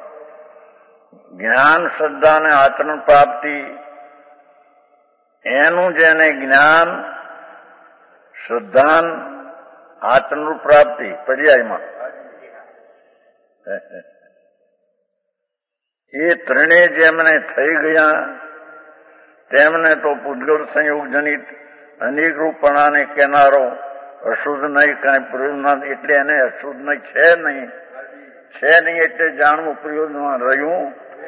જ્ઞાન શ્રદ્ધા અને આચરણ પ્રાપ્તિ, એનું જેને જ્ઞાન શ્રદ્ધાન આચરણ પ્રાપ્તિ પર્યાયમાં, એ ત્રણેય જેમને થઈ ગયા તેમને તો પૂતગળ સંયોગ જનિત અનેક રૂપણાને કહેનારો અશુદ્ધ નહીં, કાંઈ પ્રયોજન એટલે એને અશુદ્ધ નહીં છે નહીં, છે નહીં એટલે જાણવું પ્રયોજનમાં રહ્યું.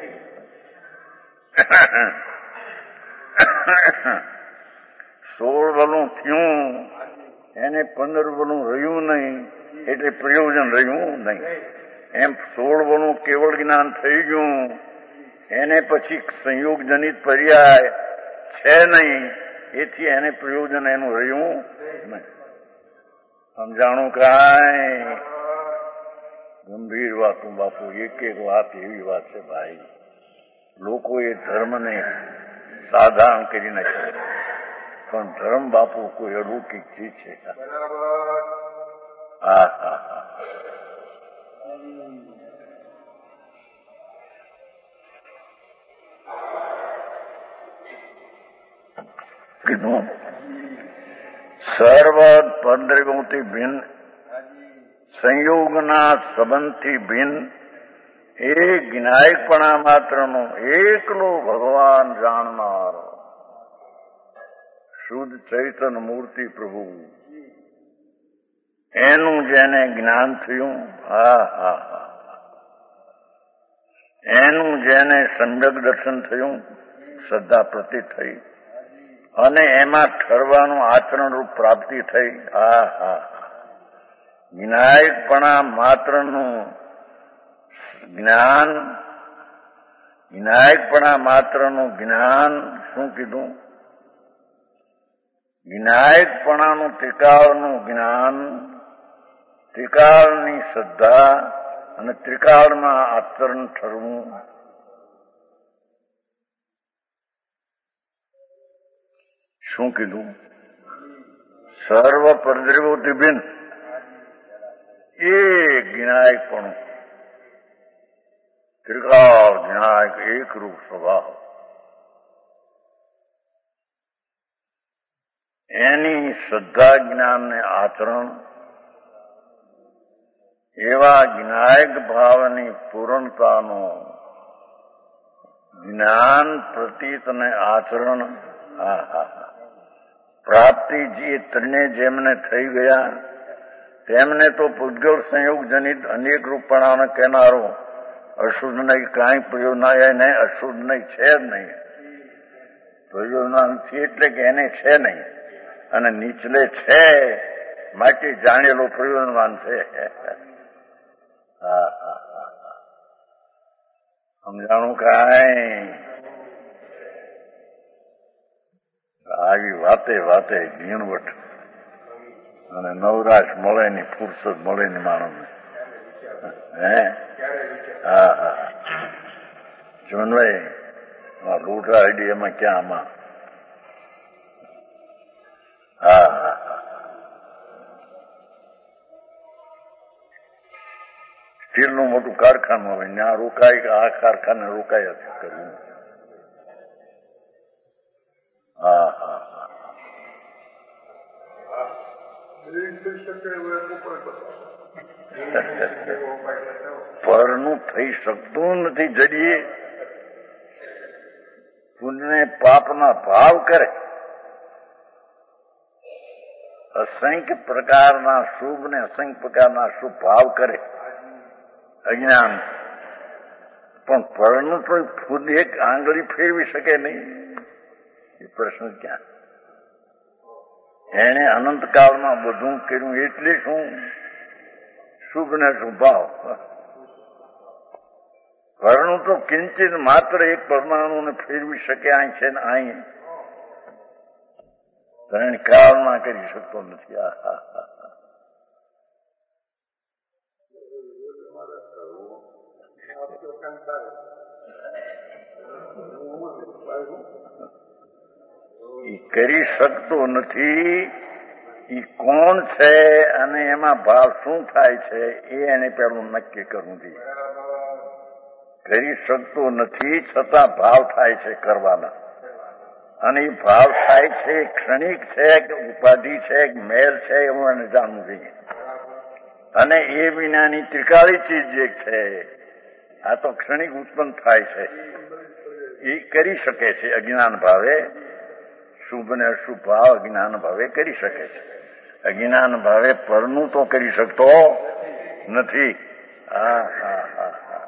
સોળ વલું થયું એને પંદર વલું રહ્યું નહીં એટલે પ્રયોજન રહ્યું નહીં. એમ સોળ વલું કેવળ જ્ઞાન થઈ ગયું એને પછી સંયોગ જનિત પર્યાય છે નહીં, એથી એને પ્રયોજન એનું રહ્યું નહીં. સમજાણું કાંઈ ગંભીર વાતું બાપુ, એક એક વાત એવી વાત છે ભાઈ, લોકો એ ધર્મને સાધારણ કરી નાખે, પણ ધર્મ બાપુ કોઈ અલૌકિક ચીજ છે. હા હા હા કીધું સર્વ પંદરથી ભિન્ન, સંયોગના સંબંધથી ભિન્ન, એ જ્ઞાયકપણા માત્રનો એકલો ભગવાન જાણનાર શુદ્ધ ચૈતન મૂર્તિ પ્રભુ, એનું જેને જ્ઞાન થયું, હા હા હા એનું જેને સમ્યક દર્શન થયું, શ્રદ્ધા પ્રતિ થઈ અને એમાં ઠરવાનું આચરણ રૂપ પ્રાપ્તિ થઈ. હા હા વિનાયકપણા માત્રનું જ્ઞાન, વિનાયકપણા માત્રનું જ્ઞાન શું કીધું? વિનાયકપણાનું ત્રિકાળનું જ્ઞાન, ત્રિકાળની શ્રદ્ધા અને ત્રિકાળમાં આચરણ ઠરવું. શું કીધું? સર્વ પરદ્રવ્યોથી ભિન્ન એ જ્ઞાયકપણું, ત્રિકાળ જ્ઞાયક એકરૂપ સ્વભાવ, એની શ્રદ્ધા જ્ઞાન ને આચરણ, એવા જ્ઞાયક ભાવની પૂર્ણતાનો જ્ઞાન પ્રતીત અને આચરણ, હા હા હા પ્રાપ્તિ જે ત્રણે જેમને થઈ ગયા તેમને તો પૂતગલ સંયોગ જનિત અનેક રૂપણાને કહેનારો અશુદ્ધ નહીં, કાંઈ પ્રયોજનાય નહીં, અશુદ્ધ નહીં છે જ નહીં, પ્રયોજના નથી એટલે કે એને છે નહીં, અને નીચલે છે માટે જાણેલો પ્રયોજનવાન છે. હા હા હા સમજાણું કાંઈ? આવી વાતે વાતે ઝીણવટ અને નવરાશ મળે ની, ફુરસદ મળે ની માણસને. હે હા હા જોનભાઈ લોટા આઈડી એમાં ક્યાં આમાં? હા હા હા સ્ટીલનું મોટું કારખાનું હોય ત્યાં રોકાય કે આ કારખાને રોકાય કરવું. હા હા હા પરનું થઈ શકતું નથી. જડીએ પુણ્ય પાપના ભાવ કરે, અસંખ્ય પ્રકારના શુભ ને અસંખ્ય પ્રકારના શુભ ભાવ કરે અજ્ઞાન, પણ પરનું તો ખુદ એક આંગળી ફેરવી શકે નહીં. એ પ્રશ્ન ક્યાં? એને અનંતકાળમાં બધું કર્યું એટલે શું? શુભ ને શુભ ભાવ. પરનું તો કિંચિત માત્ર એક પરમાણુને ફેરવી શકે અહીં છે ને અહીં, ત્રણ કાળમાં કરી શકતો નથી. આ હા હા ઈ કરી શકતો નથી. ઈ કોણ છે અને એમાં ભાવ શું થાય છે એ એને પેલું નક્કી કરવું જોઈએ. કરી શકતો નથી છતાં ભાવ થાય છે કરવાના, અને એ ભાવ થાય છે ક્ષણિક છે કે ઉપાધિ છે કે મેલ છે એવું એને જાણવું જોઈએ. અને એ વિનાની ત્રિકાળી ચીજ જે છે આ તો ક્ષણિક ઉત્પન્ન થાય છે, એ કરી શકે છે અજ્ઞાન ભાવે. શુભ ને અશુભ ભાવ અજ્ઞાન ભાવે કરી શકે છે. અજ્ઞાન ભાવે પરનું તો કરી શકતો નથી. હા હા હા હા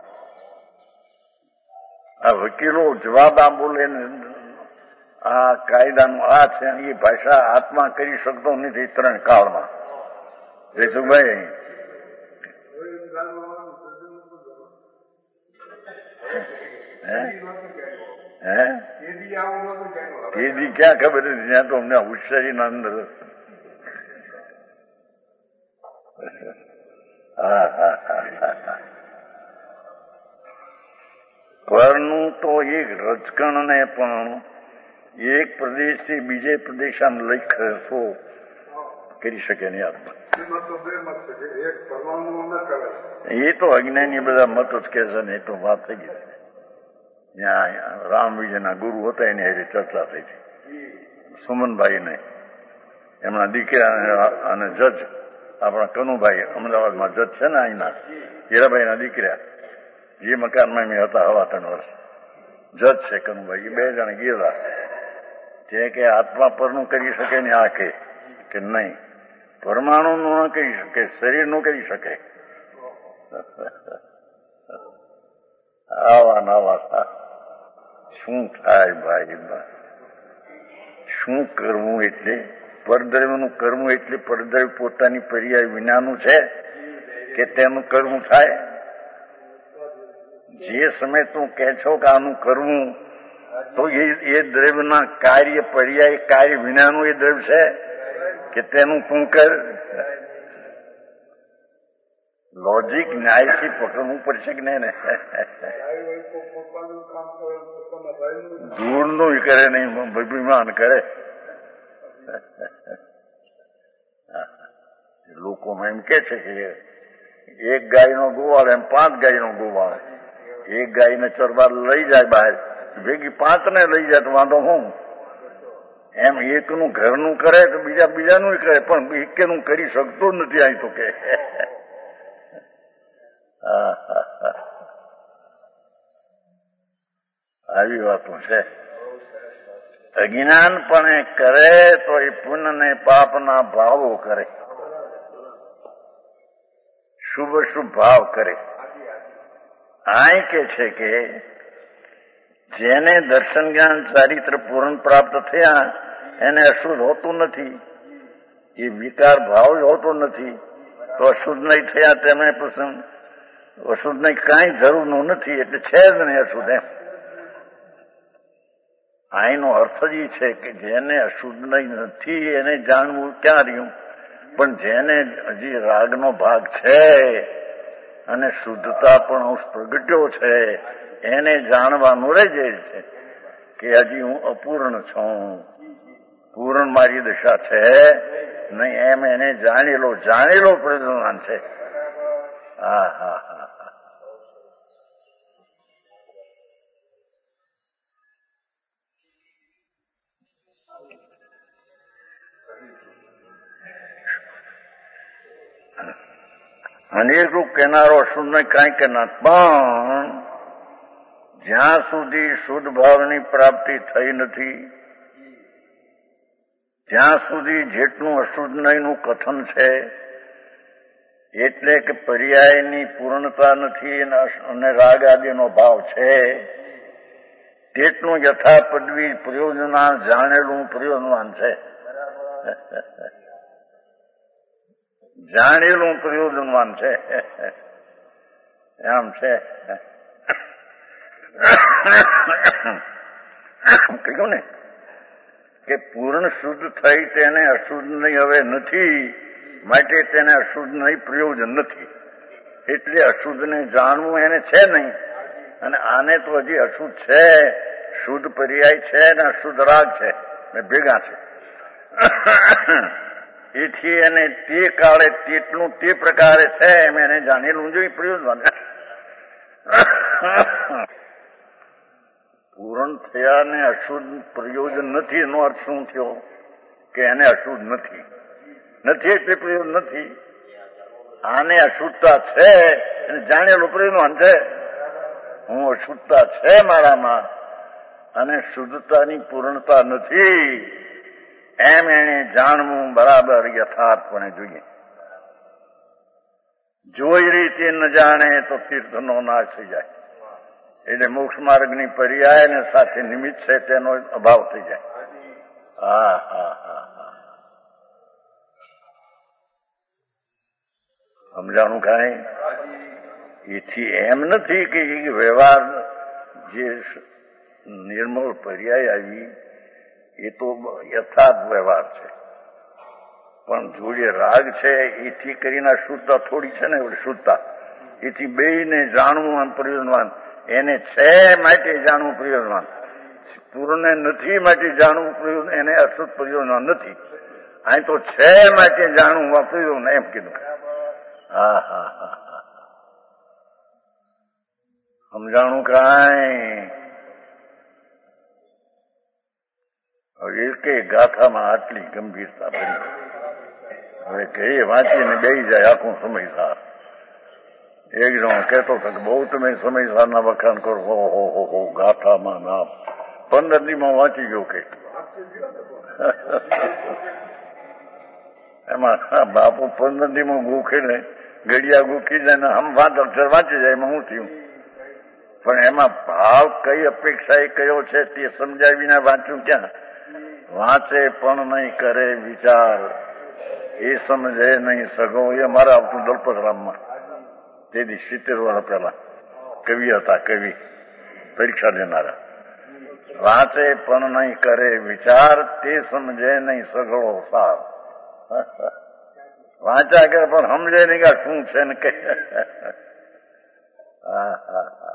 આ વકીલો જવાબ આ બોલે ને આ કાયદાનું આ છે એ ભાષા આત્મા કરી શકતો નથી ત્રણ કાળમાં. જયસુભાઈ હે તેદી ક્યાં ખબર હતી? ત્યાં તો અમને હોશિયારી ના અંદર હા હા હા પરનું તો એક રજકણને પણ એક પ્રદેશથી બીજે પ્રદેશ આમ લઈ ખસો કરી શકે નહીં આત્મા. એ તો અજ્ઞાની બધા મત જ કે છે ને એ તો વાત થઈ ગઈ. ત્યાં રામ વિજયના ગુરુ હતા એની હારે ચર્ચા થઈ હતી. સુમનભાઈ ને એમના દીકરા અને જજ આપણા કનુભાઈ અમદાવાદમાં જજ છે ને અહીંના હીરાભાઈ ના દીકરા જે મકાનમાં મેં હતા હવા ત્રણ વર્ષ જજ છે કનુભાઈ. એ બે જણ ગયેલા તે કે આત્મા પરનું કરી શકે ને આ કે નહીં પરમાણુ નું ન કરી શકે શરીર નું કરી શકે. આવા નવા શું થાય ભાઈ? શું કરવું એટલે પરદ્રવ્યનું કરવું એટલે પરદ્રવ્ય પોતાની પર્યાય વિનાનું છે કે તેનું કરવું થાય? જે સમય તું કહે છો કે આનું કરવું તો એ દ્રવ્યના કાર્ય પર્યાય કાર્ય વિનાનું એ દ્રવ્ય છે કે તેનું તું કર? લોજિક ન્યાયથી પકડવું પડશે કે નહીં ને? ધૂળનું કરે નહીં અભિમાન કરે. લોકોમાં એમ કે છે કે એક ગાયનો ગોવાળ એમ પાંચ ગાયનો ગોવાળ. એક ગાયને ચરવા લઈ જાય બહાર ભેગી પાંચ ને લઈ જાય તો વાંધો હું? એમ એકનું ઘરનું કરે તો બીજા બીજાનું કરે પણ એકેનું કરી શકતો નથી. અહીં તો કે આવી વાતો છે. અજ્ઞાનપણે કરે તો એ પુણ્ય ને પાપના ભાવો કરે, શુભ શુભ ભાવ કરે. આ કે છે કે જેને દર્શન જ્ઞાન ચારિત્ર પૂર્ણ પ્રાપ્ત થયા એને અશુદ્ધ હોતું નથી, એ વિકાર ભાવ હોતો નથી. તો અશુદ્ધ નહીં થયા તેમને પ્રસંગ અશુદ્ધ નહીં કાંઈ જરૂરનું નથી એટલે છે જ નહીં અશુદ્ધ. એમ આનો અર્થ જ છે કે જેને અશુદ્ધ નહીં નથી એને જાણવું ક્યાં રહ્યું, પણ જેને હજી રાગનો ભાગ છે અને શુદ્ધતા પણ અંશ પ્રગટ્યો છે એને જાણવાનું રહી જાય છે કે હજી હું અપૂર્ણ છું, પૂર્ણ મારી દશા છે નહીં. એમ એને જાણેલો જાણેલો પ્રજ્ઞાન છે. હા હા હા અનેક રૂપ કહેનારો અશુદ્ધ ને કાંઈ કહેનાર, પણ જ્યાં સુધી શુદ્ધ ભાવની પ્રાપ્તિ થઈ નથી ત્યાં સુધી જેટલું અશુદ્ધ નહીંનું કથન છે એટલે કે પર્યાયની પૂર્ણતા નથી અને રાગ આદિનો ભાવ છે તેટલું યથા પદવી પ્રયોજના જાણેલું પ્રયોજનવાન છે. જાણેલું પ્રયોજનવાન છે એમ છે. કહ્યું ને કે પૂર્ણ શુદ્ધ થઈ તેને અશુદ્ધ નહીં હવે નથી, માટે તેને અશુદ્ધ નહીં પ્રયોજન નથી. એટલે અશુદ્ધને જાણવું એને છે નહીં, અને આને તો હજી અશુદ્ધ છે, શુદ્ધ પર્યાય છે ને અશુદ્ધ રાગ છે ને ભેગા છે. એથી એને તે કાળે તેટલું તે પ્રકારે છે એમ એને જાણેલું જોઈએ પ્રયોજન. પૂર્ણ થયા ને અશુદ્ધ પ્રયોજન નથી એનો અર્થ શું થયો કે એને અશુદ્ધ નથી નથી એટલે પ્રયોજન નથી. આને અશુદ્ધતા છે એને જાણેલું પ્રયોજન છે. હું અશુદ્ધતા છે મારામાં અને શુદ્ધતાની પૂર્ણતા નથી એમ એને જાણવું બરાબર યથાર્થપણે જોઈએ. જોઈ રીતે ન જાણે તો તીર્થનો નાશ થઈ જાય. એટલે મોક્ષ માર્ગની પર્યાય અને સાથે નિમિત્ત છે તેનો અભાવ થઈ જાય. હા હા હા હા સમજાણું કાંઈ? એથી એમ નથી કે વ્યવહાર જે નિર્મળ પર્યાય આવી એ તો યથાર્થ વ્યવહાર છે, પણ જોડે રાગ છે એથી કરીને શુદ્ધતા થોડી છે ને, શુદ્ધતા એથી બેયને જાણવું આમ પ્રયોજનવાન. એને છે માટે જાણવું પ્રયોજનવાન, પૂર્ણને નથી માટે જાણવું પ્રયોજન, એને અશુદ્ધ પ્રયોજનવાન નથી. અહીં તો છે માટે જાણવું પ્રયોજન એમ કીધું. હા હા હા હા સમજાણું કાંઈ? હવે એકે ગાથામાં આટલી ગંભીરતા બની. હવે કઈ વાંચીને બેસી જાય આખું સમયસાર. એક જણો કહેતો હતો કે બહુ તમે સમયસારના વખાણ કરો. હો હો હો હો ગાથામાં નામ પંદર દીમાં વાંચી ગયો કે એમાં બાપુ પંદર દીમાં ગોખીને ઘડિયા ગોખી જાય ને હમ પાંચ અક્ષર વાંચી જાય. એમાં હું થયું? પણ એમાં ભાવ કઈ અપેક્ષા એ કયો છે તે સમજાવીને વાંચ્યું ક્યાં? વાંચે પણ નહીં કરે વિચાર, એ સમજે નહીં સગો. એ મારા આવતું દલપતરામમાં તેથી સિત્તેર વર્ષ પહેલા કવિ હતા, કવિ પરીક્ષા દેનારા. વાંચે પણ નહીં કરે વિચાર, તે સમજે નહીં સગળો સાર. વાંચ્યા કરે પણ સમજે નહીં કે શું છે ને કે. હા હા હા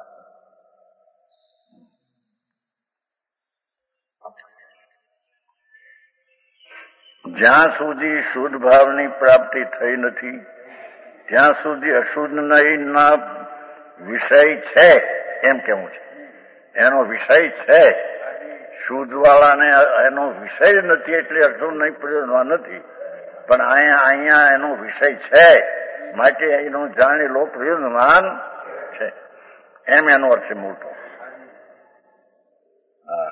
જ્યાં સુધી શુદ્ધ ભાવની પ્રાપ્તિ થઈ નથી ત્યાં સુધી અશુદ્ધ નહીંના વિષય છે એમ કેવું છે. એનો વિષય છે, શુદ્ધ વાળાને એનો વિષય નથી એટલે અશુદ્ધ નહીં પ્રયોજનમાં નથી. પણ અહીંયા અહીંયા એનો વિષય છે માટે એનો જાણેલો પ્રયોજનવાન છે એમ એનો અર્થ છે મોટો. હા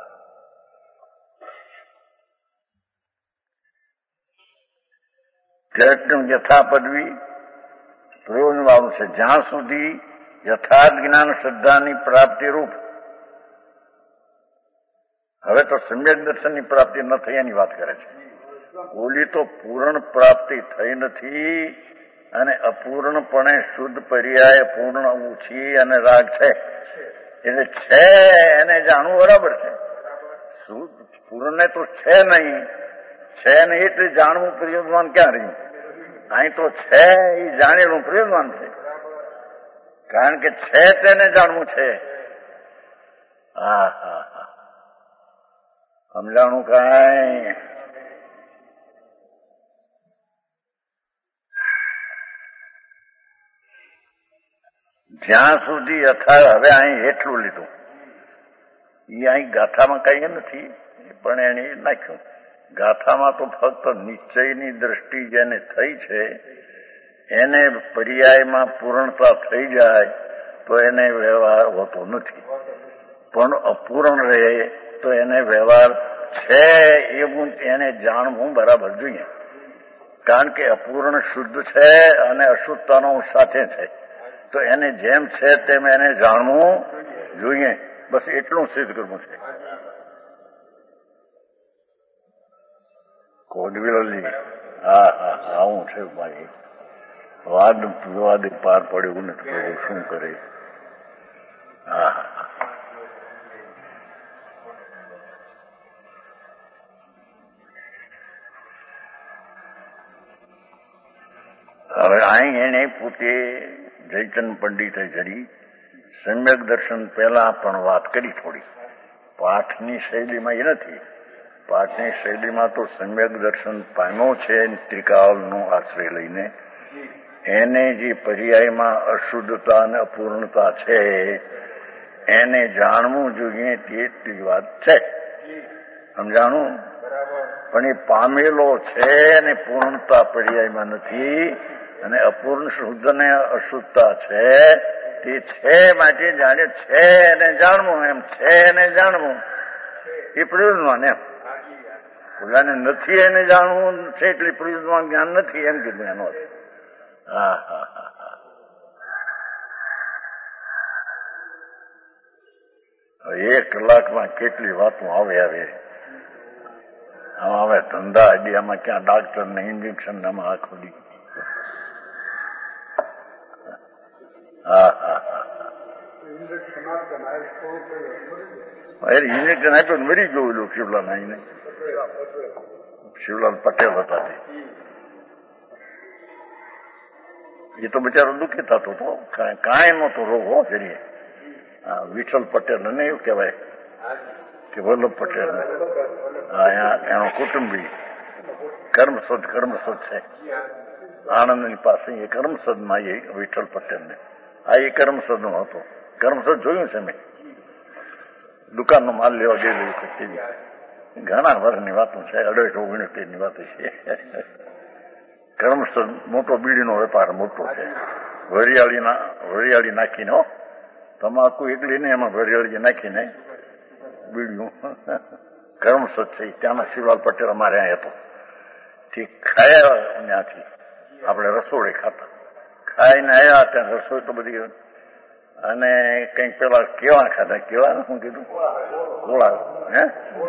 યથા પદવી પ્રયોજન વાળું છે. જ્યાં સુધી યથાર્થ જ્ઞાન શ્રદ્ધાની પ્રાપ્તિ રૂપ. હવે તો સમ્યક દર્શનની પ્રાપ્તિ ન થઈ એની વાત કરે છે. ઓલી તો પૂર્ણ પ્રાપ્તિ થઈ નથી અને અપૂર્ણપણે શુદ્ધ પર્યાય પૂર્ણ ઓછી અને રાગ છે. એટલે છે એને જાણવું બરાબર છે. શુદ્ધ પૂર્ણને તો છે નહીં, છે નહીં એટલે જાણવું પ્રયોજનવાન ક્યાં રહ્યું? અહીં તો છે એ જાણેલું પ્રયોજનવાન છે, કારણ કે છે તેને જાણવું છે. હા હા હા સમજાણું કાંઈ? જ્યાં સુધી યથા. હવે અહીં એટલું લીધું, એ અહીં ગાથામાં કઈ નથી પણ એને નાખ્યું. ગાથામાં તો ફક્ત નિશ્ચયની દ્રષ્ટિ જેને થઈ છે એને પર્યાયમાં પૂર્ણતા થઈ જાય તો એને વ્યવહાર હોતો નથી, પણ અપૂર્ણ રહે તો એને વ્યવહાર છે એવું એને જાણવું બરાબર જોઈએ. કારણ કે અપૂર્ણ શુદ્ધ છે અને અશુદ્ધતાનો સાથે છે, તો એને જેમ છે તેમ એને જાણવું જોઈએ. બસ એટલું સિદ્ધ કરવું છે. કોડવિલજી હા હા આવું છે ભાઈ. વાદ વિવાદ પાર પડ્યું નથી, પ્રભુ શું કરે. હા હવે અહીં એને પોતે જયચંદ પંડિતે જરી સમ્યક દર્શન પહેલા પણ વાત કરી થોડી. પાઠની શૈલીમાં એ નથી. પાઠની શૈલીમાં તો સમ્યક દર્શન પામ્યો છે ત્રિકાળનો આશ્રય લઈને. એને જે પર્યાયમાં અશુદ્ધતા અને અપૂર્ણતા છે એને જાણવું જોઈએ તેટલી વાત છે. સમજાણું? પણ એ પામેલો છે અને પૂર્ણતા પર્યાયમાં નથી અને અપૂર્ણ શુદ્ધ ને અશુદ્ધતા છે તે છે માટે જાણે છે એને જાણવું. એમ છે એને જાણવું એ પ્રયોજનવાન એમ. ઓલાને નથી એને જાણવું છે એટલે પુરુષમાં જ્ઞાન નથી એમ કીધું એનો. હા હા હા હા. એક કલાકમાં કેટલી વાતો આવે આવે આમાં હવે ધંધા આઈડિયામાં ક્યાં ડાક્ટર ને ઇન્જેક્શન આમાં આખો દી. હા હા હા. ઇન્જેક્શન આપ્યું મરી ગયું શિવલાલ આઈને. શિવલાલ પટેલ હતા તે. એ તો બિચારો દુઃખી થતો હતો, કાંઈ નહોતો રોગ હો જરીએ. હા, વિઠ્ઠલ પટેલ ને એવું કહેવાય કે વલ્લભ પટેલ એનો કુટુંબી કર્મસદ કર્મસદ છે આણંદની પાસે. એ કર્મસદમાં એ વિઠ્ઠલ પટેલ ને આ એ કર્મસદ નો હતો. કર્મસદ જોયું છે મેં, દુકાનનો માલ લેવા ગયેલું તેવી ઘણા વર્ષની વાતો છે, અઢારસો ઓગણસિત્તેર ની વાતો છે. કર્મસદ મોટો બીડીનો વેપાર મોટો છે, વરિયાળીના વરિયાળી નાખીને હો, તમાકુ એકલી ને એમાં વરિયાળી નાખીને બીડ્યું. કર્મસદ છે ત્યાંના શિવલાલ પટેલ અમારે અહીંયા હતો. ઠીક ખાયા ત્યાંથી આપણે રસોડે ખાતા, ખાઈને આવ્યા ત્યાં રસોઈ તો બધી અને કંઈક પેલા કેવા ખાધા, કેવા શું કીધું ગોળા, હે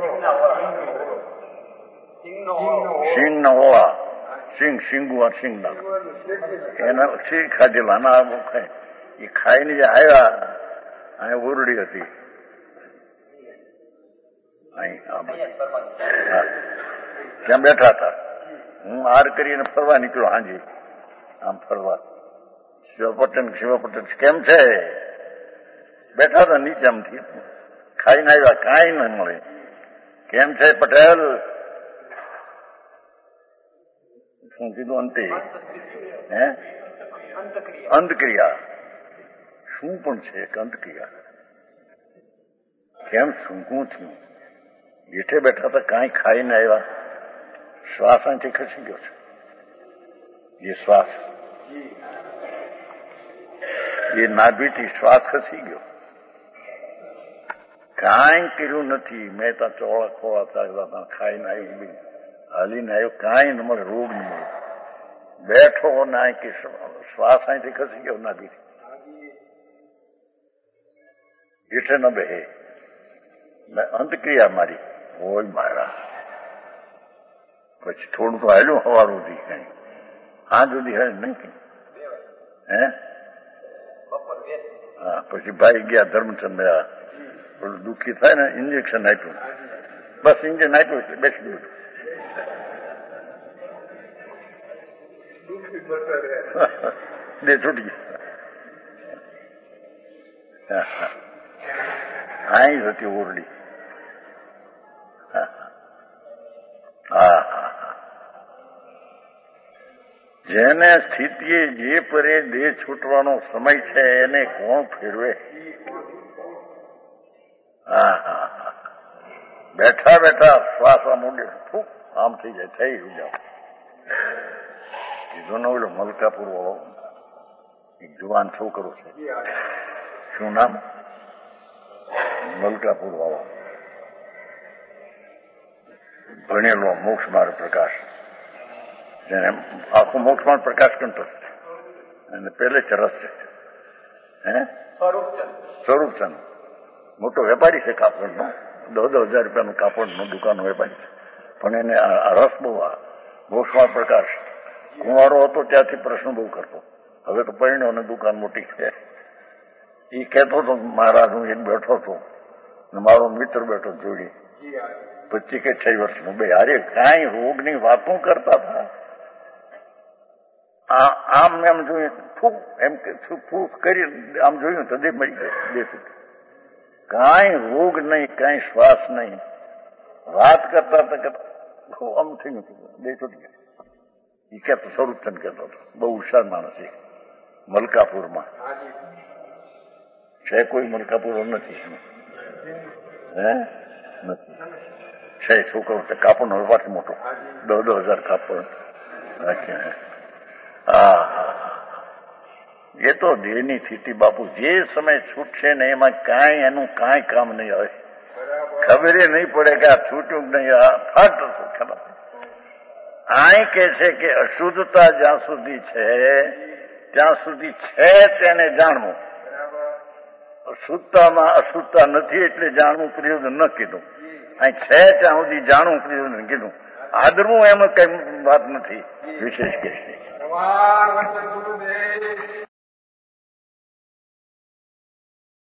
સિંગ ના ઓળા, સિંગ સિંગુઆ સિંગ ના એના સિંગ ખાધેલા ના ખાય. એ ખાઈને જે આવ્યા અહીંયા ઓરડી હતી ત્યાં બેઠા હતા. હું આર કરીને ફરવા નીકળ્યો હાજી, આમ ફરવા. શિવપટેલ શિવપટેલ કેમ છે? બેઠા હતા નીચે આમથી ખાઈને આવ્યા, કાંઈ ન મળે. કેમ છે પટેલ? શું કીધું? અંતે હે અંતક્રિયા. શું પણ છે એક અંતક્રિયા? કેમ સૂંઘું છું? બેઠે બેઠા હતા, કાંઈ ખાઈને આવ્યા. શ્વાસ અહીંથી ખસી ગયો છે. એ શ્વાસ એ નાભીથી શ્વાસ ખસી ગયો. કાંઈ કર્યું નથી. મેં ત્યાં ચોળા ખોળા ચાલતા ખાઈને આવ્યું, બી હાલીને આવ્યો, કાંઈ ન મળે, રોગ ન મળે. બેઠો ના કે શ્વાસ અહીંથી ખસી ગયો નાભીથી. જેઠે ન બે અંતક્રિયા મારી હોય મારા. પછી થોડું તો હાલ્યું હવાર સુધી, કઈ હા સુધી હાલ નહીં કઈ. હે હા, પછી ભાઈ ગયા ધર્મચંદ, થોડું દુઃખી થાય ને, ઇન્જેક્શન આપ્યું. બસ ઇન્જેક્શન આપ્યું એટલે બેસી ગયું. બે છૂટી ગયા. આઈ હતી ઓરડી. હા હા. જેને સ્થિતિએ જે પરે દેહ છૂટવાનો સમય છે એને કોણ ફેરવે? હા હા હા. બેઠા બેઠા શ્વાસ આમ ઉડે, ફૂક આમ થઈ જાય, થઈ જાવ. કીધું ને ઓલો મલકાપુર વાળો એક જુવાન છોકરો છે, શું નામ? મલકાપુર વાળો ભણેલો, મોક્ષ માર્ગ પ્રકાશ, જેને આખો મોક્ષ માર્ગ પ્રકાશ કંઠ છે અને પહેલે જ રસ છે. હે સ્વરૂપચંદ મોટો વેપારી છે કાપડનો, દસ દસ હજાર રૂપિયાનું કાપડનો દુકાનનો વેપારી છે. પણ એને રસ બહુ, આ મોક્ષ માર્ગ પ્રકાશ. કુંવારો હતો ત્યાંથી પ્રશ્ન બહુ કરતો, હવે તો પરિણ્યો અને દુકાન મોટી છે. એ કહેતો હતો મહારાજ હું એક બેઠો હતો ને મારો મિત્ર બેઠો જોડી, પચીસ કે છ વર્ષનો, બે હારે કાંઈ રોગની વાતો કરતા હતા. આમ એમ જોયું, ફૂક એમ કે ફૂક કરી આમ જોયું તો દે મરી ગયો, બેસી. કાંઈ રોગ નહીં, કાંઈ શ્વાસ નહીં. વાત કરતા હતા કરતા આમ થઈ ગયું, બે છૂટી ગયા. એ કહેતો સ્વરૂપચંદ કહેતો હતો, બહુ હુશાર માણસ છે. મલકાપુરમાં છે કોઈ? મલકાપુર નથી. હે નથી છે છોકરો, કાપડનો વેપાર મોટો, દસ દસ હજાર કાપડ રાખ્યા. હા હા. એ તો દેહની સ્થિતિ બાપુ, જે સમય છૂટશે ને એમાં કાંઈ એનું કાંઈ કામ નહીં આવે. ખબર નહીં પડે કે આ છૂટ્યું નહીં, આ ફાટ ખબર. આ કે છે કે અશુદ્ધતા જ્યાં સુધી છે ત્યાં સુધી છે તેને જાણવું. શુદ્ધતામાં અશુદ્ધતા નથી એટલે જાણવું પ્રયોજન ન કીધું. અહીં છે ત્યાં સુધી જાણવું પ્રયોજન કીધું. આદરવું એમાં કઈ વાત નથી વિશેષ કે છે.